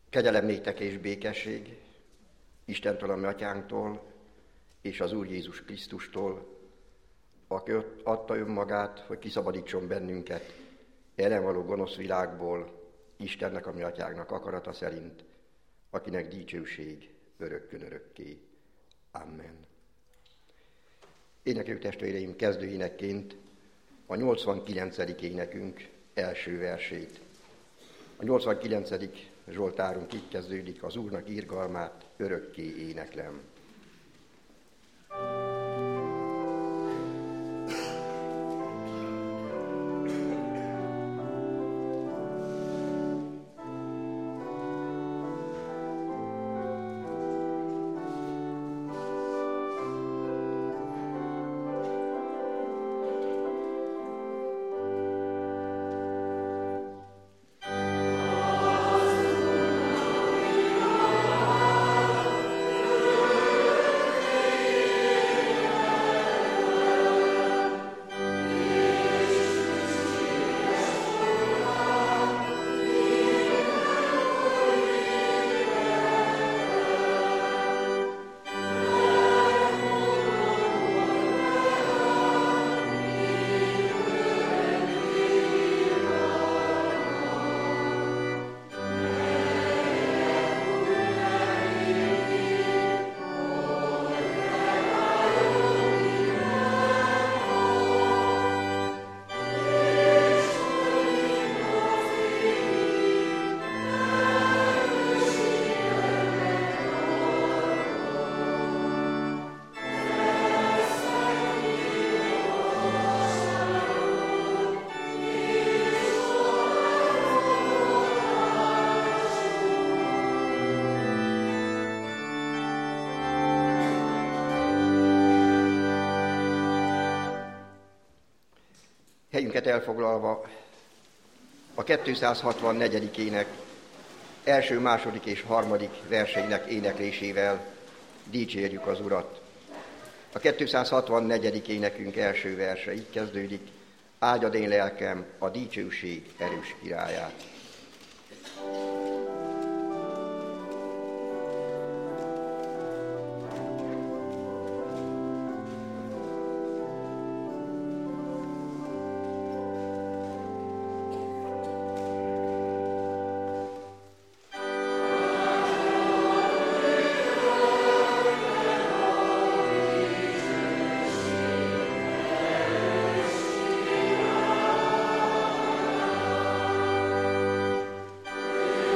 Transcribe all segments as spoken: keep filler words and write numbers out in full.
Kegyelem néktek és békesség Istentől, a mi atyánktól, és az Úr Jézus Krisztustól, aki adta önmagát, hogy kiszabadítson bennünket ellen való gonosz világból, Istennek, a mi atyánknak akarata szerint, akinek dicsőség örökkön örökké. Amen. Éneklő testvéreim, kezdő énekként a nyolcvankilencedik énekünk első versét. A nyolcvankilencedik zsoltárunk így kezdődik: az Úrnak irgalmát örökké éneklem. Helyünket elfoglalva a kétszázhatvannegyedik ének első, második és harmadik verseinek éneklésével dicsérjük az Urat. A kétszázhatvannegyedik énekünk első verse így kezdődik: áldjad én lelkem a dicsőség erős királyát. Amen.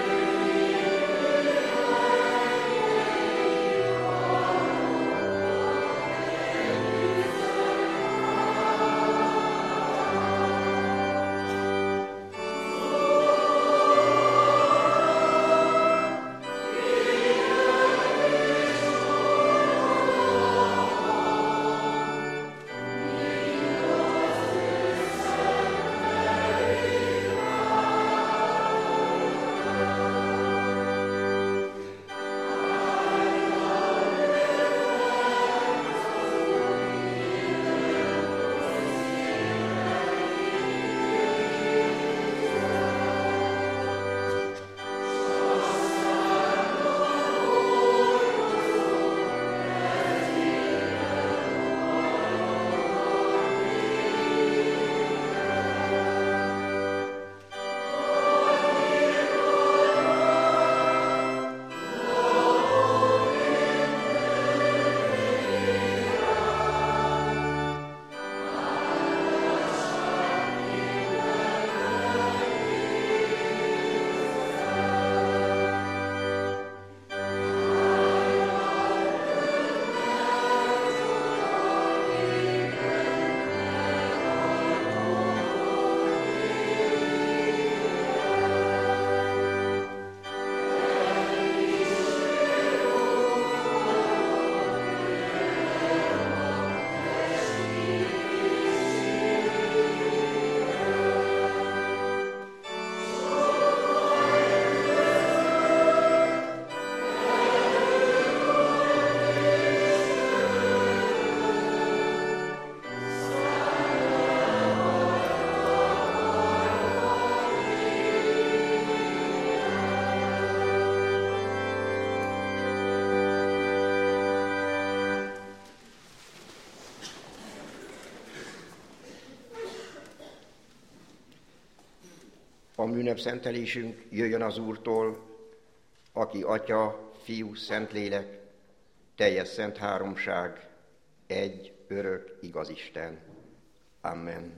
a ünnepszentelésünk jöjjön az Úrtól, aki Atya, Fiú, Szentlélek, teljes szent háromság, egy örök igaz Isten. Amen.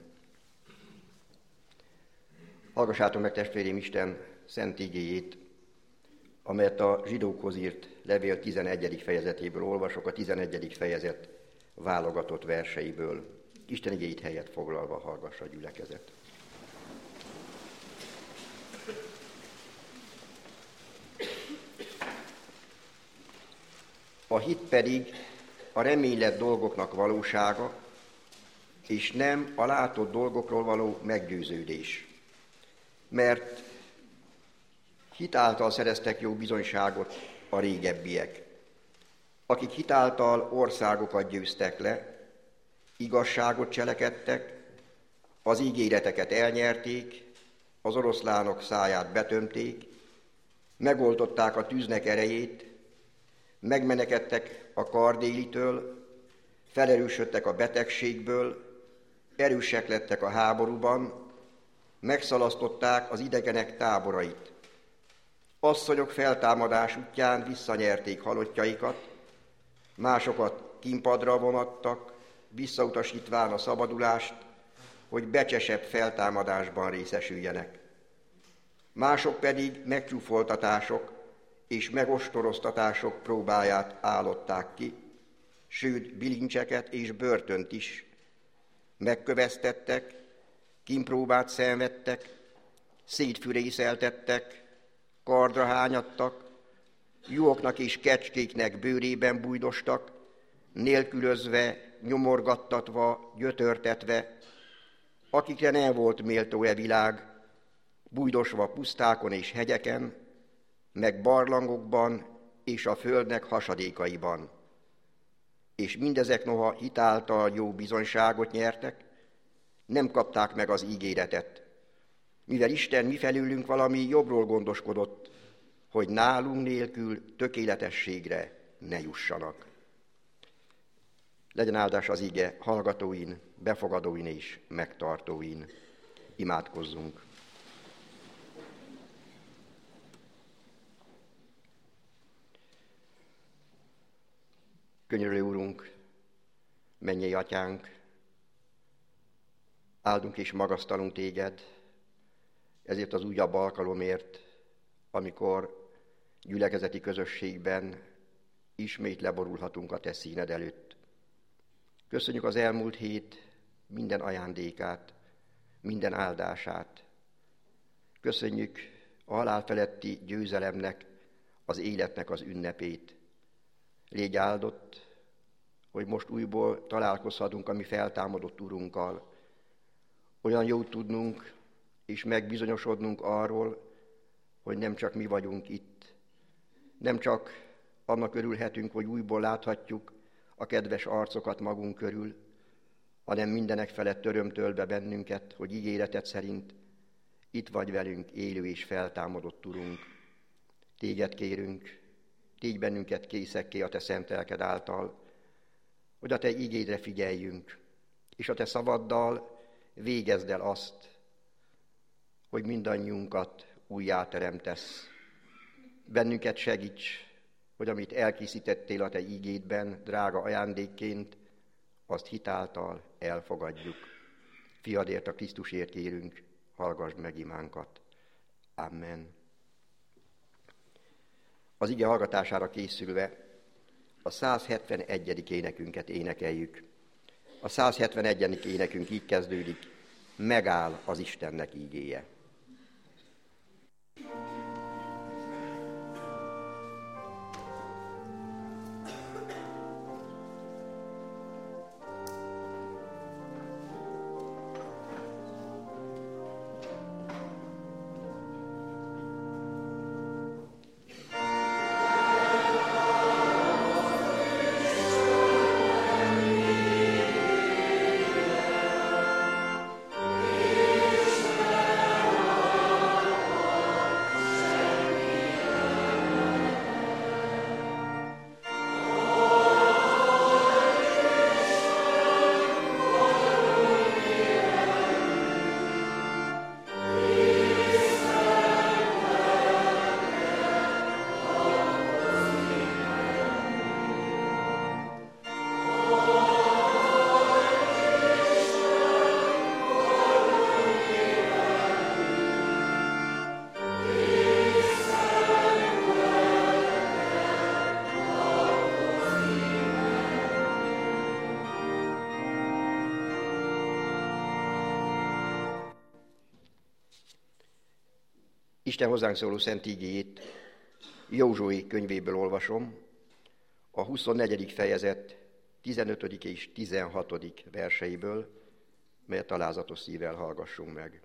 Hallgassátok meg, testvéreim, Isten szent igéjét, amelyet a zsidókhoz írt levél tizenegyedik fejezetéből olvasok, a tizenegyedik fejezet válogatott verseiből. Isten igéit helyet foglalva hallgassa a gyülekezet. A hit pedig a reménylett dolgoknak valósága, és nem a látott dolgokról való meggyőződés. Mert hit által szereztek jó bizonyságot a régebbiek, akik hit által országokat győztek le, igazságot cselekedtek, az ígéreteket elnyerték, az oroszlánok száját betömték, megoldották a tűznek erejét, megmenekedtek a kardélitől, felerősödtek a betegségből, erősek lettek a háborúban, megszalasztották az idegenek táborait. Asszonyok feltámadás útján visszanyerték halottjaikat, másokat kínpadra vonattak, visszautasítván a szabadulást, hogy becsesebb feltámadásban részesüljenek. Mások pedig megcsúfoltatások és megostoroztatások próbáját állották ki, sőt bilincseket és börtönt is. Megköveztettek, kínpróbát szenvedtek, szétfürészeltettek, kardra hányadtak, juhoknak és kecskéknek bőrében bújdostak, nélkülözve, nyomorgattatva, gyötörtetve, akikre nem volt méltó e világ, bújdosva pusztákon és hegyeken, meg barlangokban és a földnek hasadékaiban. És mindezek noha hitáltal jó bizonyságot nyertek, nem kapták meg az ígéretet, mivel Isten mifelőlünk valami jobbról gondoskodott, hogy nálunk nélkül tökéletességre ne jussanak. Legyen áldás az ige hallgatóin, befogadóin és megtartóin. Imádkozzunk. Könyörülő Úrunk, mennyei Atyánk, áldunk és magasztalunk Téged, ezért az újabb alkalomért, amikor gyülekezeti közösségben ismét leborulhatunk a Te színed előtt. Köszönjük az elmúlt hét minden ajándékát, minden áldását. Köszönjük a halál feletti győzelemnek, az életnek az ünnepét. Légy áldott, hogy most újból találkozhatunk a mi feltámadott Urunkkal. Olyan jó tudnunk és megbizonyosodnunk arról, hogy nem csak mi vagyunk itt, nem csak annak örülhetünk, hogy újból láthatjuk a kedves arcokat magunk körül, hanem mindenek felett örömtölbe bennünket, hogy ígéreted szerint itt vagy velünk, élő és feltámadott Urunk. Téged kérünk, tégy bennünket készekké a Te szent lelked által, hogy a Te igédre figyeljünk, és a Te szavaddal végezd el azt, hogy mindannyiunkat újjáteremtesz. Bennünket segíts, hogy amit elkészítettél a Te ígédben, drága ajándékként, azt hitáltal elfogadjuk. Fiadért, a Krisztusért kérünk, hallgassd meg imánkat. Amen. Az ige hallgatására készülve a száz hetvenegyedik énekünket énekeljük. A száz hetvenegyedik énekünk így kezdődik: megáll az Istennek ígéje. Amen. Isten hozzánk szóló szent ígéjét Józsué könyvéből olvasom, a huszonnegyedik fejezet tizenötödik és tizenhatodik verseiből, melyet alázatos szívvel hallgassunk meg.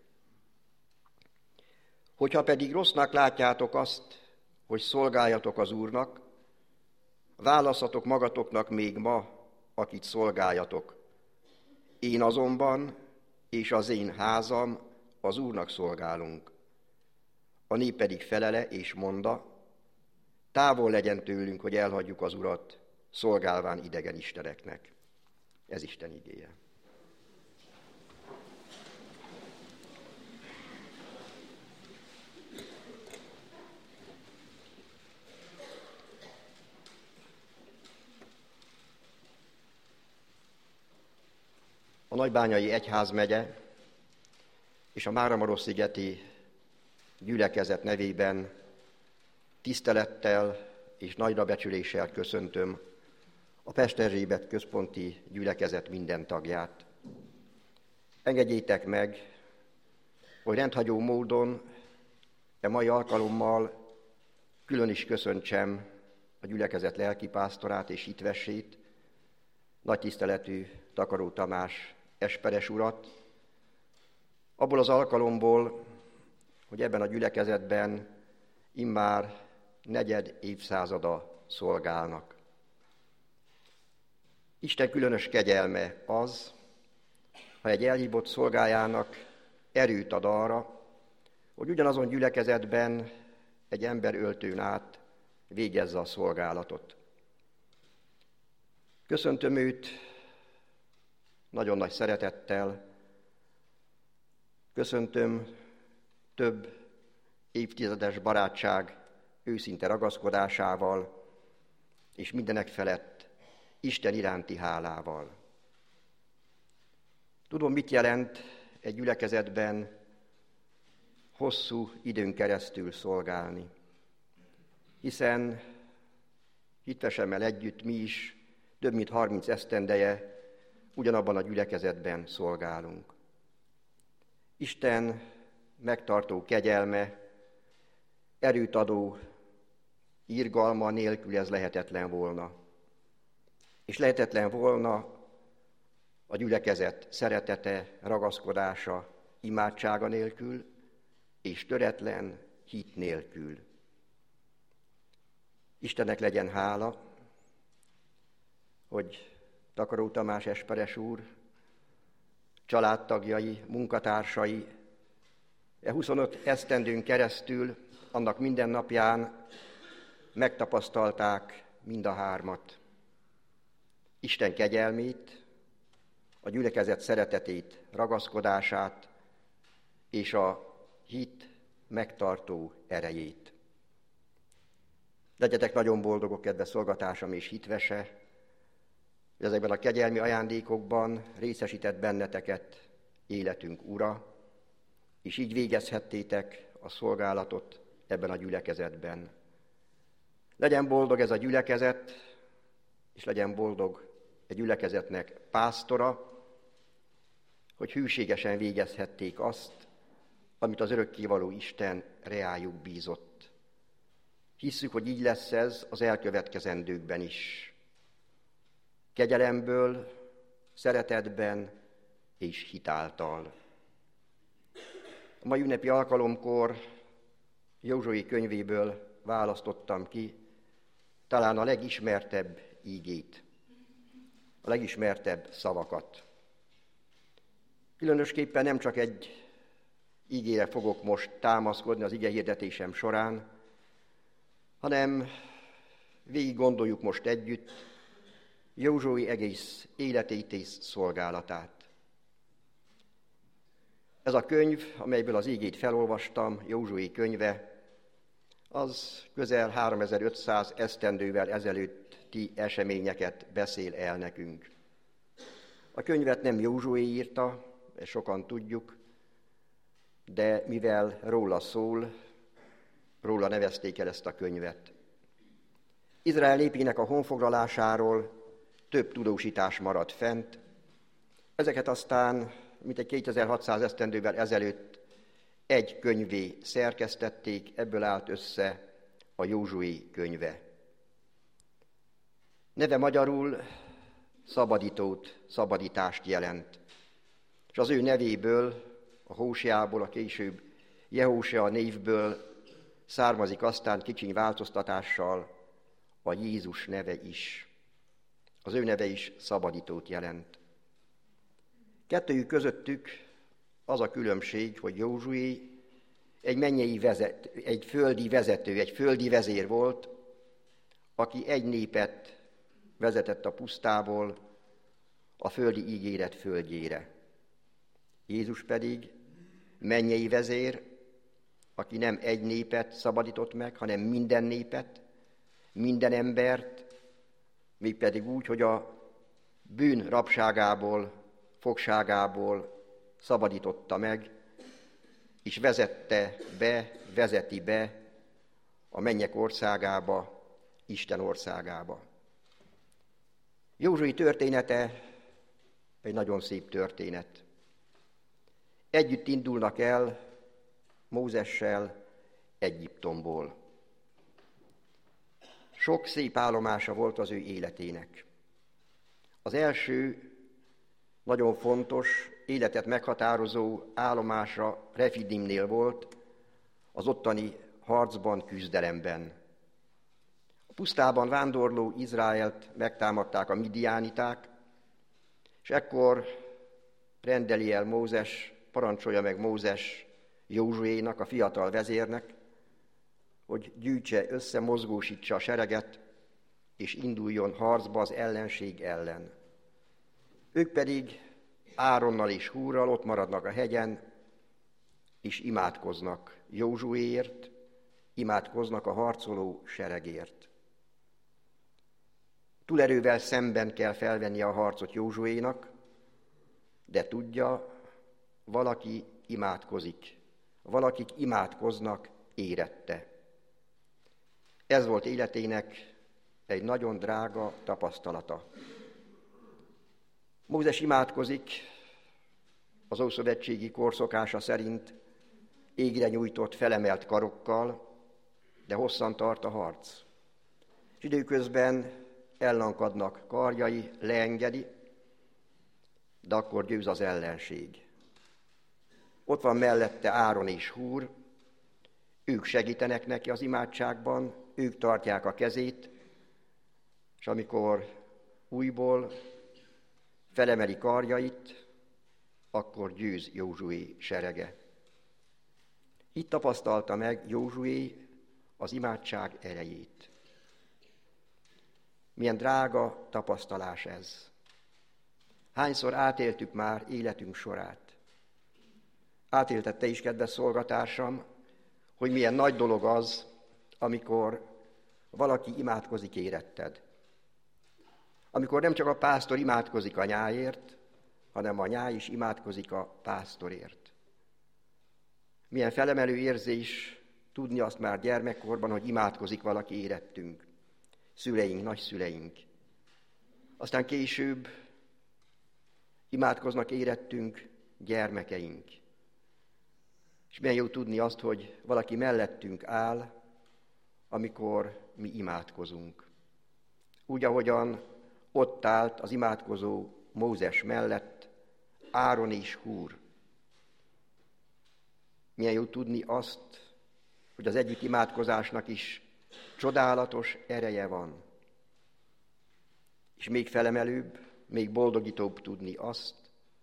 Hogyha pedig rossznak látjátok azt, hogy szolgáljatok az Úrnak, válasszatok magatoknak még ma, akit szolgáljatok. Én azonban, és az én házam az Úrnak szolgálunk. A nép pedig felele és monda, távol legyen tőlünk, hogy elhagyjuk az Urat, szolgálván idegen isteneknek. Ez Isten igéje. A Nagybányai Egyházmegye és a Máramarosszigeti gyülekezet nevében tisztelettel és nagyra becsüléssel köszöntöm a Pesterzsébet központi gyülekezet minden tagját. Engedjétek meg, hogy rendhagyó módon e mai alkalommal külön is köszöntsem a gyülekezet lelkipásztorát és hitvessét, nagy tiszteletű Takaró Tamás esperes urat, abból az alkalomból, hogy ebben a gyülekezetben immár negyed évszázada szolgálnak. Isten különös kegyelme az, ha egy elhívott szolgájának erőt ad arra, hogy ugyanazon gyülekezetben egy ember öltőn át végezze a szolgálatot. Köszöntöm őt nagyon nagy szeretettel, köszöntöm több évtizedes barátság őszinte ragaszkodásával, és mindenek felett Isten iránti hálával. Tudom, mit jelent egy gyülekezetben hosszú időn keresztül szolgálni, hiszen hitvesemmel együtt mi is több mint harminc esztendeje ugyanabban a gyülekezetben szolgálunk. Isten megtartó kegyelme, erőt adó irgalma nélkül ez lehetetlen volna. És lehetetlen volna a gyülekezet szeretete, ragaszkodása, imádsága nélkül, és töretlen hit nélkül. Istennek legyen hála, hogy Takaró Tamás esperes úr, családtagjai, munkatársai e huszonöt esztendőn keresztül, annak minden napján megtapasztalták mind a hármat. Isten kegyelmét, a gyülekezet szeretetét, ragaszkodását és a hit megtartó erejét. Legyetek nagyon boldogok, kedves szolgatársam és hitvese, hogy ezekben a kegyelmi ajándékokban részesített benneteket életünk Ura, és így végezhettétek a szolgálatot ebben a gyülekezetben. Legyen boldog ez a gyülekezet, és legyen boldog egy gyülekezetnek pásztora, hogy hűségesen végezhették azt, amit az örökkévaló Isten reájuk bízott. Hisszük, hogy így lesz ez az elkövetkezendőkben is. Kegyelemből, szeretetben és hitáltal. A mai ünnepi alkalomkor Józsué könyvéből választottam ki talán a legismertebb ígét, a legismertebb szavakat. Különösképpen nem csak egy ígére fogok most támaszkodni az igehirdetésem során, hanem végig gondoljuk most együtt Józsué egész életét és szolgálatát. Ez a könyv, amelyből az ígét felolvastam, Józsué könyve, az közel háromezer-ötszáz esztendővel ezelőtti eseményeket beszél el nekünk. A könyvet nem Józsué írta, ezt sokan tudjuk, de mivel róla szól, róla nevezték el ezt a könyvet. Izrael népének a honfoglalásáról több tudósítás maradt fent, ezeket aztán mintegy kétezer-hatszáz esztendővel ezelőtt egy könyvé szerkesztették, ebből állt össze a Józsué könyve. Neve magyarul szabadítót, szabadítást jelent. És az ő nevéből, a Hóseából, a később Jehósea névből származik aztán kicsiny változtatással a Jézus neve is. Az ő neve is szabadítót jelent. Kettőjük közöttük az a különbség, hogy Józsué egy mennyei vezet, egy földi vezető, egy földi vezér volt, aki egy népet vezetett a pusztából a földi ígéret földjére. Jézus pedig mennyei vezér, aki nem egy népet szabadított meg, hanem minden népet, minden embert, mégpedig úgy, hogy a bűn rabságából, fogságából szabadította meg, és vezette be, vezeti be a mennyek országába, Isten országába. Józsué története egy nagyon szép történet. Együtt indulnak el Mózessel Egyiptomból. Sok szép állomása volt az ő életének. Az első, nagyon fontos, életet meghatározó állomása Refidimnél volt, az ottani harcban, küzdelemben. A pusztában vándorló Izraelt megtámadták a midiániták, és ekkor rendeli el Mózes, parancsolja meg Mózes Józsuénak, a fiatal vezérnek, hogy gyűjtse össze, mozgósítsa a sereget, és induljon harcba az ellenség ellen. Ők pedig Áronnal és Húrral ott maradnak a hegyen, és imádkoznak Józsuéért, imádkoznak a harcoló seregért. Túlerővel szemben kell felvenni a harcot Józsuénak, de tudja, valaki imádkozik, valakik imádkoznak érette. Ez volt életének egy nagyon drága tapasztalata. Mózes imádkozik, az ószövetségi korszokása szerint égre nyújtott, felemelt karokkal, de hosszan tart a harc. És időközben ellankadnak karjai, leengedi, de akkor győz az ellenség. Ott van mellette Áron és Húr, ők segítenek neki az imádságban, ők tartják a kezét, és amikor újból felemeli karjait, akkor győz Józsué serege. Itt tapasztalta meg Józsué az imádság erejét. Milyen drága tapasztalás ez. Hányszor átéltük már életünk sorát. Átéltette is, kedves szolgatársam, hogy milyen nagy dolog az, amikor valaki imádkozik éretted. Amikor nem csak a pásztor imádkozik a nyáért, hanem a nyáj is imádkozik a pásztorért. Milyen felemelő érzés tudni azt már gyermekkorban, hogy imádkozik valaki érettünk, szüleink, nagyszüleink. Aztán később imádkoznak érettünk gyermekeink. És milyen jó tudni azt, hogy valaki mellettünk áll, amikor mi imádkozunk. Úgy, ahogyan ott állt az imádkozó Mózes mellett Áron és Húr. Milyen jó tudni azt, hogy az együtt imádkozásnak is csodálatos ereje van. És még felemelőbb, még boldogítóbb tudni azt,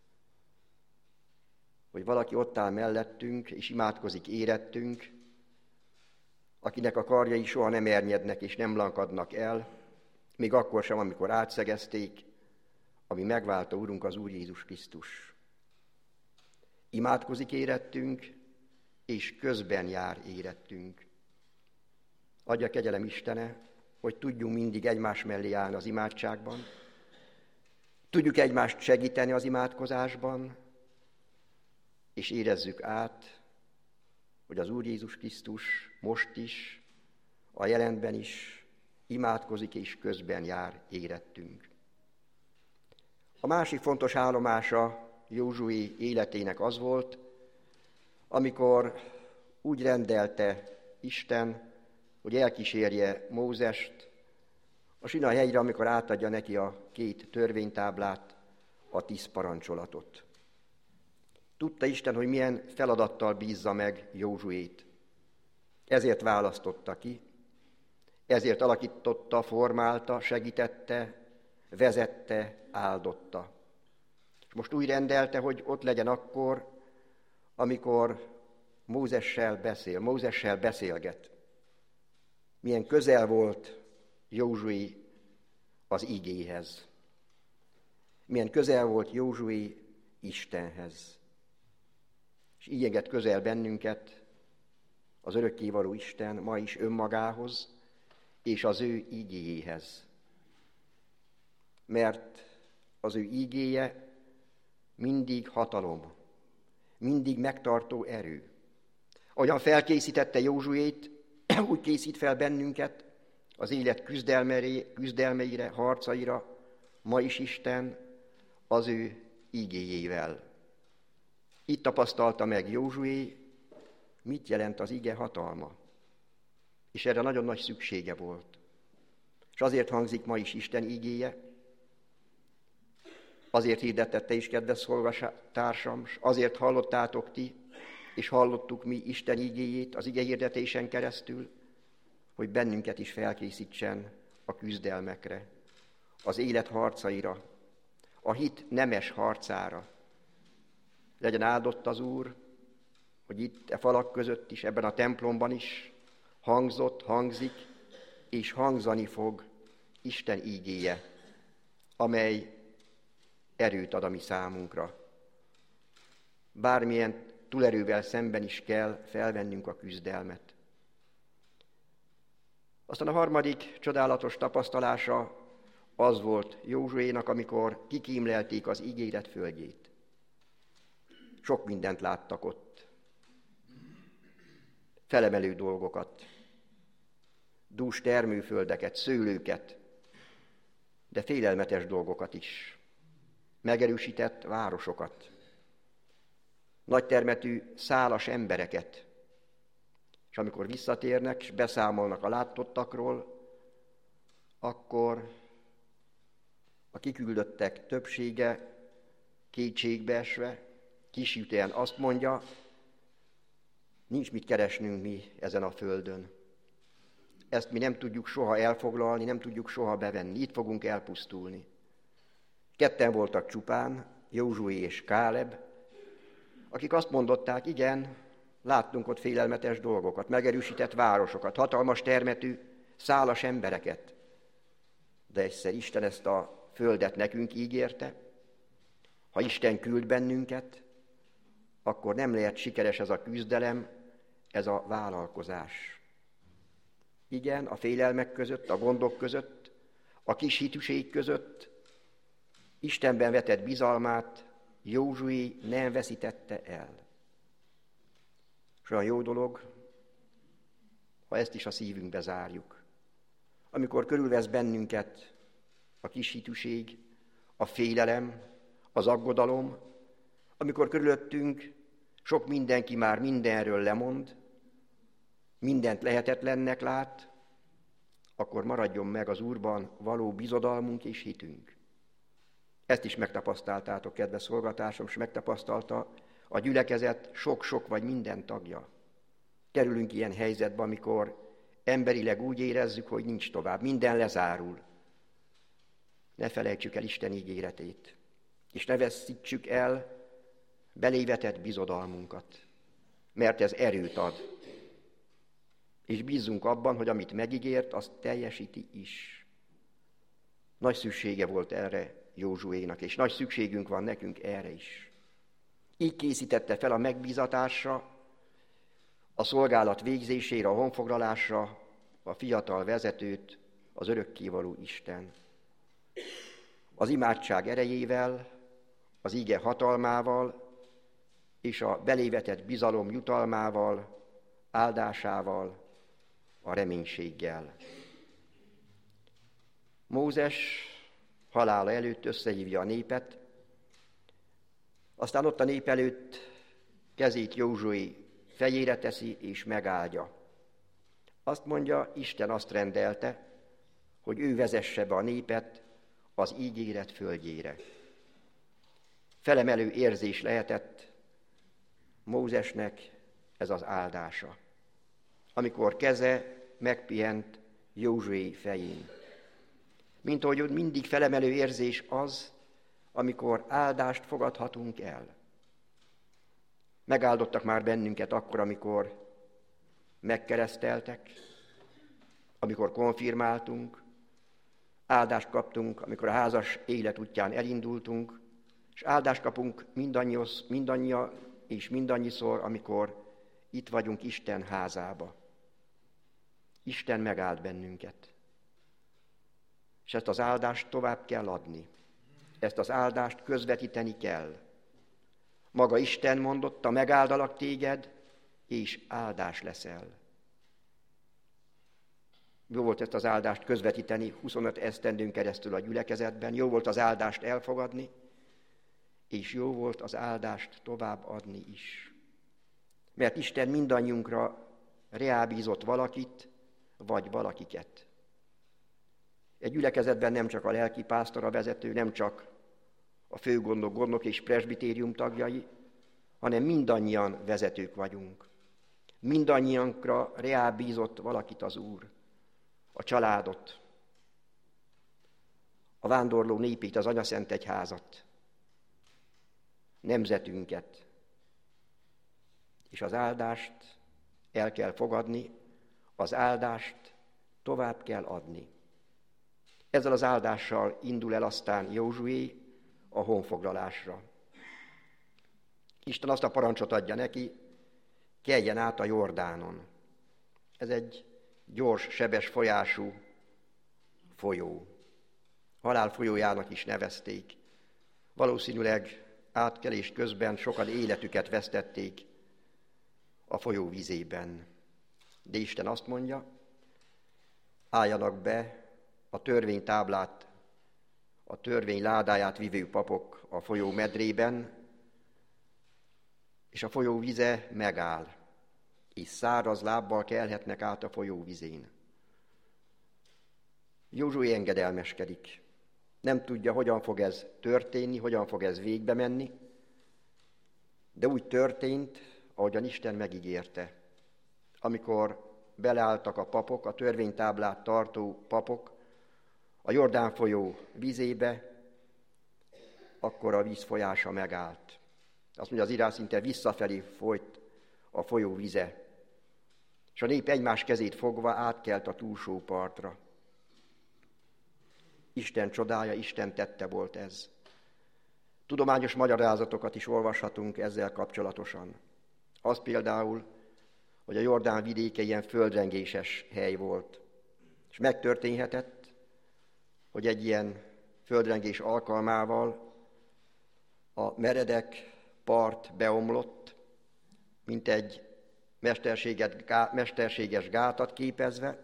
hogy valaki ott áll mellettünk, és imádkozik érettünk, akinek a karjai soha nem ernyednek és nem lankadnak el, még akkor sem, amikor átszegezték, ami megváltó Urunk az Úr Jézus Krisztus. Imádkozik érettünk, és közben jár érettünk. Adja kegyelem Istene, hogy tudjunk mindig egymás mellé állni az imádságban, tudjuk egymást segíteni az imádkozásban, és érezzük át, hogy az Úr Jézus Krisztus most is, a jelenben is imádkozik és közben jár érettünk. A másik fontos állomása Józsué életének az volt, amikor úgy rendelte Isten, hogy elkísérje Mózest a Sinai hegyre, amikor átadja neki a két törvénytáblát, a tíz parancsolatot. Tudta Isten, hogy milyen feladattal bízza meg Józsuét. Ezért választotta ki, ezért alakította, formálta, segítette, vezette, áldotta. És most úgy rendelte, hogy ott legyen akkor, amikor Mózessel beszél, Mózessel beszélget. Milyen közel volt Józsué az igéhez. Milyen közel volt Józsué Istenhez. És így enged közel bennünket az örökkévaló Isten ma is önmagához és az ő igéjéhez. Mert az ő igéje mindig hatalom, mindig megtartó erő. Ahogyan felkészítette Józsuét, úgy készít fel bennünket az élet küzdelmeire, harcaira, ma is Isten az ő igéjével. Itt tapasztalta meg Józsué, mit jelent az ige hatalma. És erre nagyon nagy szüksége volt. És azért hangzik ma is Isten igéje, azért hirdettette is, kedves szolgatársam, s azért hallottátok ti, és hallottuk mi Isten igéjét az ige hirdetésen keresztül, hogy bennünket is felkészítsen a küzdelmekre, az élet harcaira, a hit nemes harcára. Legyen áldott az Úr, hogy itt e falak között is, ebben a templomban is hangzott, hangzik, és hangzani fog Isten ígéje, amely erőt ad a mi számunkra. Bármilyen túlerővel szemben is kell felvennünk a küzdelmet. Aztán a harmadik csodálatos tapasztalása az volt Józsuénak, amikor kikímlelték az ígéret földjét. Sok mindent láttak ott. Felemelő dolgokat, dús termőföldeket, szőlőket, de félelmetes dolgokat is. Megerősített városokat, nagytermetű szálas embereket. És amikor visszatérnek, és beszámolnak a látottakról, akkor a kiküldöttek többsége kétségbeesve, kisütően azt mondja, nincs mit keresnünk mi ezen a földön. Ezt mi nem tudjuk soha elfoglalni, nem tudjuk soha bevenni, itt fogunk elpusztulni. Ketten voltak csupán, Józsué és Káleb, akik azt mondották, igen, láttunk ott félelmetes dolgokat, megerősített városokat, hatalmas termetű, szálas embereket. De egyszer Isten ezt a földet nekünk ígérte, ha Isten küld bennünket, akkor nem lehet sikeres ez a küzdelem, ez a vállalkozás. Igen, a félelmek között, a gondok között, a kis hitűség között Istenben vetett bizalmát Józsué nem veszítette el. És olyan jó dolog, ha ezt is a szívünkbe zárjuk. Amikor körülvesz bennünket a kis hitűség, a félelem, az aggodalom, amikor körülöttünk sok mindenki már mindenről lemond, mindent lehetetlennek lát, akkor maradjon meg az Úrban való bizodalmunk és hitünk. Ezt is megtapasztaltátok, kedves szolgatásom, és megtapasztalta a gyülekezet sok-sok vagy minden tagja. Kerülünk ilyen helyzetbe, amikor emberileg úgy érezzük, hogy nincs tovább, minden lezárul. Ne felejtsük el Isten ígéretét, és ne veszítsük el belévetett bizodalmunkat, mert ez erőt ad. És bízzunk abban, hogy amit megígért, azt teljesíti is. Nagy szüksége volt erre Józsuénak, és nagy szükségünk van nekünk erre is. Így készítette fel a megbízatásra, a szolgálat végzésére, a honfoglalásra a fiatal vezetőt, az örökkévaló Isten. Az imádság erejével, az ige hatalmával és a belévetett bizalom jutalmával, áldásával, a reménységgel. Mózes halála előtt összehívja a népet, aztán ott a nép előtt kezét Józsué fejére teszi és megáldja. Azt mondja, Isten azt rendelte, hogy ő vezesse be a népet az ígéret földjére. Felemelő érzés lehetett Mózesnek ez az áldása, amikor keze megpihent Józsué fején. Mint ahogy mindig felemelő érzés az, amikor áldást fogadhatunk el. Megáldottak már bennünket akkor, amikor megkereszteltek, amikor konfirmáltunk, áldást kaptunk, amikor a házas élet útján elindultunk, és áldást kapunk mindannyian és mindannyiszor, amikor itt vagyunk Isten házába. Isten megáld bennünket. És ezt az áldást tovább kell adni. Ezt az áldást közvetíteni kell. Maga Isten mondotta, megáldalak téged, és áldás leszel. Jó volt ezt az áldást közvetíteni huszonöt esztendőn keresztül a gyülekezetben, jó volt az áldást elfogadni, és jó volt az áldást tovább adni is. Mert Isten mindannyiunkra reábízott valakit, vagy valakiket. Egy gyülekezetben nem csak a lelkipásztor a vezető, nem csak a főgondnok, gondnok és presbitérium tagjai, hanem mindannyian vezetők vagyunk. Mindannyiankra reábízott valakit az Úr, a családot, a vándorló népét, az Anyaszent Egyházat, nemzetünket, és az áldást el kell fogadni, az áldást tovább kell adni. Ezzel az áldással indul el aztán Józsué a honfoglalásra. Isten azt a parancsot adja neki, keljen át a Jordánon. Ez egy gyors, sebes folyású folyó. Halál folyójának is nevezték. Valószínűleg átkelés közben sokan életüket vesztették a folyó vízében. De Isten azt mondja, álljanak be a törvénytáblát, a törvény ládáját vivő papok a folyó medrében, és a folyó vize megáll, és száraz lábbal kelhetnek át a folyó vizén. Józsué engedelmeskedik. Nem tudja, hogyan fog ez történni, hogyan fog ez végbe menni, de úgy történt, ahogyan Isten megígérte. Amikor beleálltak a papok, a törvénytáblát tartó papok a Jordán folyó vízébe, akkor a víz folyása megállt. Azt mondja, az írás szinte visszafelé folyt a folyó vize, és a nép egymás kezét fogva átkelt a túlsó partra. Isten csodája, Isten tette volt ez. Tudományos magyarázatokat is olvashatunk ezzel kapcsolatosan. Az például, hogy a Jordán vidéke ilyen földrengéses hely volt. És megtörténhetett, hogy egy ilyen földrengés alkalmával a meredek part beomlott, mint egy mesterséges gátat képezve.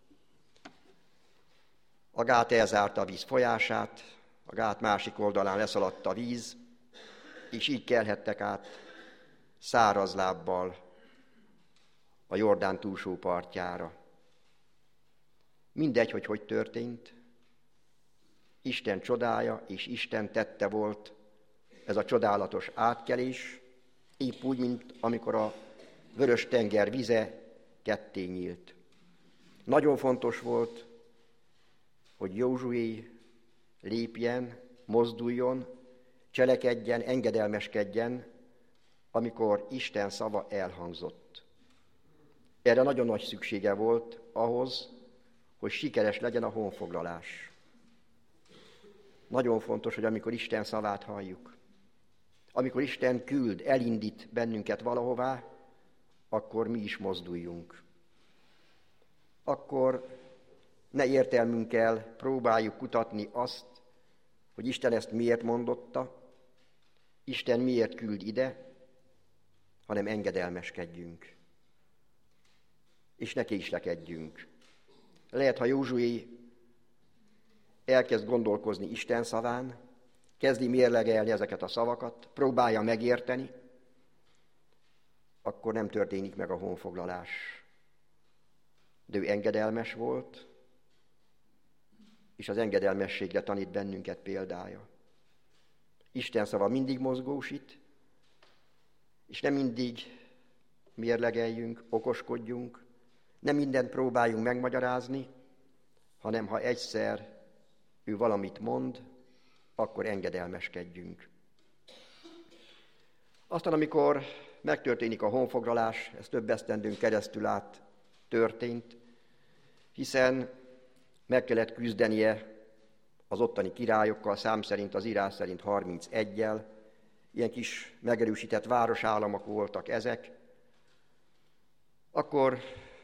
A gát elzárta a víz folyását, a gát másik oldalán leszaladt a víz, és így kelhettek át száraz lábbal a Jordán túlsó partjára. Mindegy, hogy hogy történt, Isten csodája és Isten tette volt ez a csodálatos átkelés, épp úgy, mint amikor a Vörös-tenger vize ketté nyílt. Nagyon fontos volt, hogy Józsué lépjen, mozduljon, cselekedjen, engedelmeskedjen, amikor Isten szava elhangzott. Erre nagyon nagy szüksége volt ahhoz, hogy sikeres legyen a honfoglalás. Nagyon fontos, hogy amikor Isten szavát halljuk, amikor Isten küld, elindít bennünket valahová, akkor mi is mozduljunk. Akkor ne értelmünkkel próbáljuk kutatni azt, hogy Isten ezt miért mondotta, Isten miért küld ide, hanem engedelmeskedjünk. És ne késlekedjünk. Lehet, ha Józsué elkezd gondolkozni Isten szaván, kezdi mérlegelni ezeket a szavakat, próbálja megérteni, akkor nem történik meg a honfoglalás. De ő engedelmes volt, és az engedelmességre tanít bennünket példája. Isten szava mindig mozgósít, és nem mindig mérlegeljünk, okoskodjunk, nem mindent próbáljunk megmagyarázni, hanem ha egyszer ő valamit mond, akkor engedelmeskedjünk. Aztán, amikor megtörténik a honfoglalás, ez több esztendőn keresztül át történt, hiszen meg kellett küzdenie az ottani királyokkal, szám szerint, az írás szerint harmincegyel, ilyen kis megerősített városállamok voltak ezek, akkor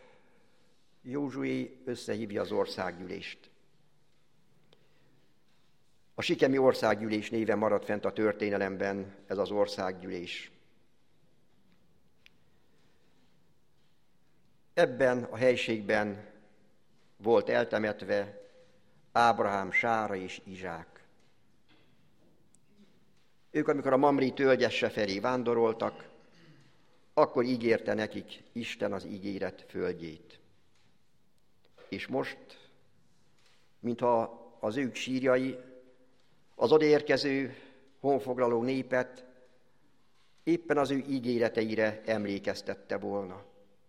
Józsué összehívja az országgyűlést. A sikemi országgyűlés néven maradt fent a történelemben ez az országgyűlés. Ebben a helységben volt eltemetve Ábrahám, Sára és Izsák. Ők, amikor a Mamré tölgyesse felé vándoroltak, akkor ígérte nekik Isten az ígéret földjét. És most, mintha az ők sírjai, az odaérkező honfoglaló népet éppen az ő ígéreteire emlékeztette volna.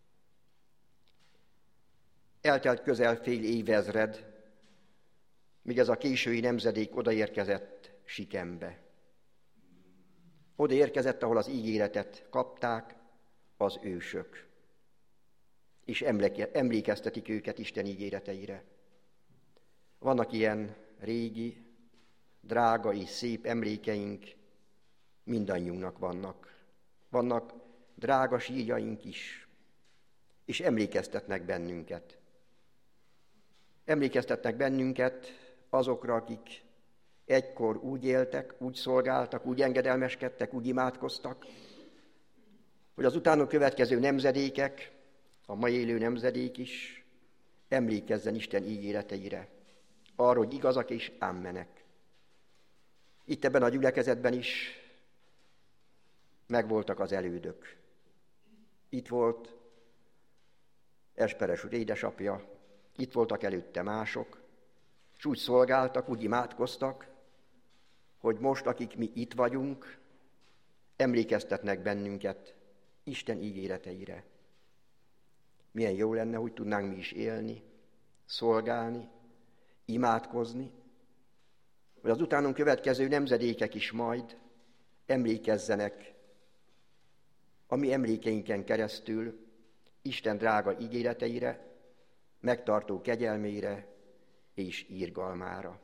Eltelt közel fél évezred, míg ez a késői nemzedék odaérkezett Sikembe. Odaérkezett, ahol az ígéretet kapták az ősök, és emlékeztetik őket Isten ígéreteire. Vannak ilyen régi, drága és szép emlékeink, mindannyiunknak vannak. Vannak drága sírjaink is, és emlékeztetnek bennünket. Emlékeztetnek bennünket azokra, akik egykor úgy éltek, úgy szolgáltak, úgy engedelmeskedtek, úgy imádkoztak, hogy az utánuk következő nemzedékek, a mai élő nemzedék is emlékezzen Isten ígéreteire, arra, hogy igazak és ámmenek. Itt ebben a gyülekezetben is megvoltak az elődök. Itt volt Esperes úr édesapja, itt voltak előtte mások, és úgy szolgáltak, úgy imádkoztak, hogy most, akik mi itt vagyunk, emlékeztetnek bennünket Isten ígéreteire. Milyen jó lenne, hogy tudnánk mi is élni, szolgálni, imádkozni, hogy az utánunk következő nemzedékek is majd emlékezzenek a mi emlékeinken keresztül Isten drága ígéreteire, megtartó kegyelmére és irgalmára.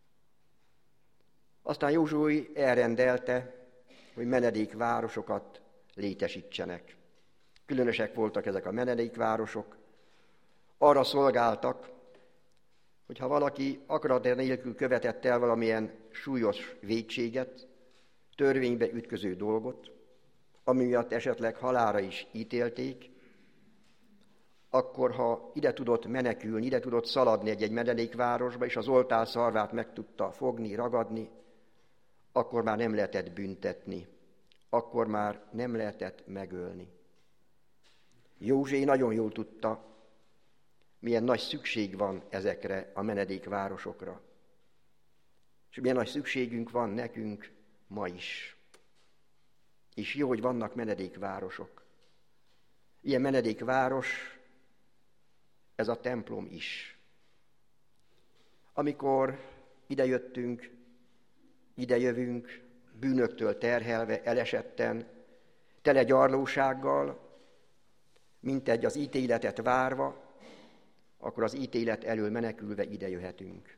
Aztán Józsué elrendelte, hogy menedékvárosokat létesítsenek. Különösek voltak ezek a menedékvárosok. Arra szolgáltak, hogy ha valaki akarat nélkül követett el valamilyen súlyos vétséget, törvénybe ütköző dolgot, ami miatt esetleg halálra is ítélték, akkor ha ide tudott menekülni, ide tudott szaladni egy-egy menedékvárosba, és az oltár szarvát meg tudta fogni, ragadni, akkor már nem lehetett büntetni, akkor már nem lehetett megölni. Józsué nagyon jól tudta, milyen nagy szükség van ezekre a menedékvárosokra. És milyen nagy szükségünk van nekünk ma is. És jó, hogy vannak menedékvárosok. Ilyen menedékváros, ez a templom is. Amikor idejöttünk, idejövünk, bűnöktől terhelve, elesetten, tele gyarlósággal, mintegy az ítéletet várva, akkor az ítélet elől menekülve idejöhetünk.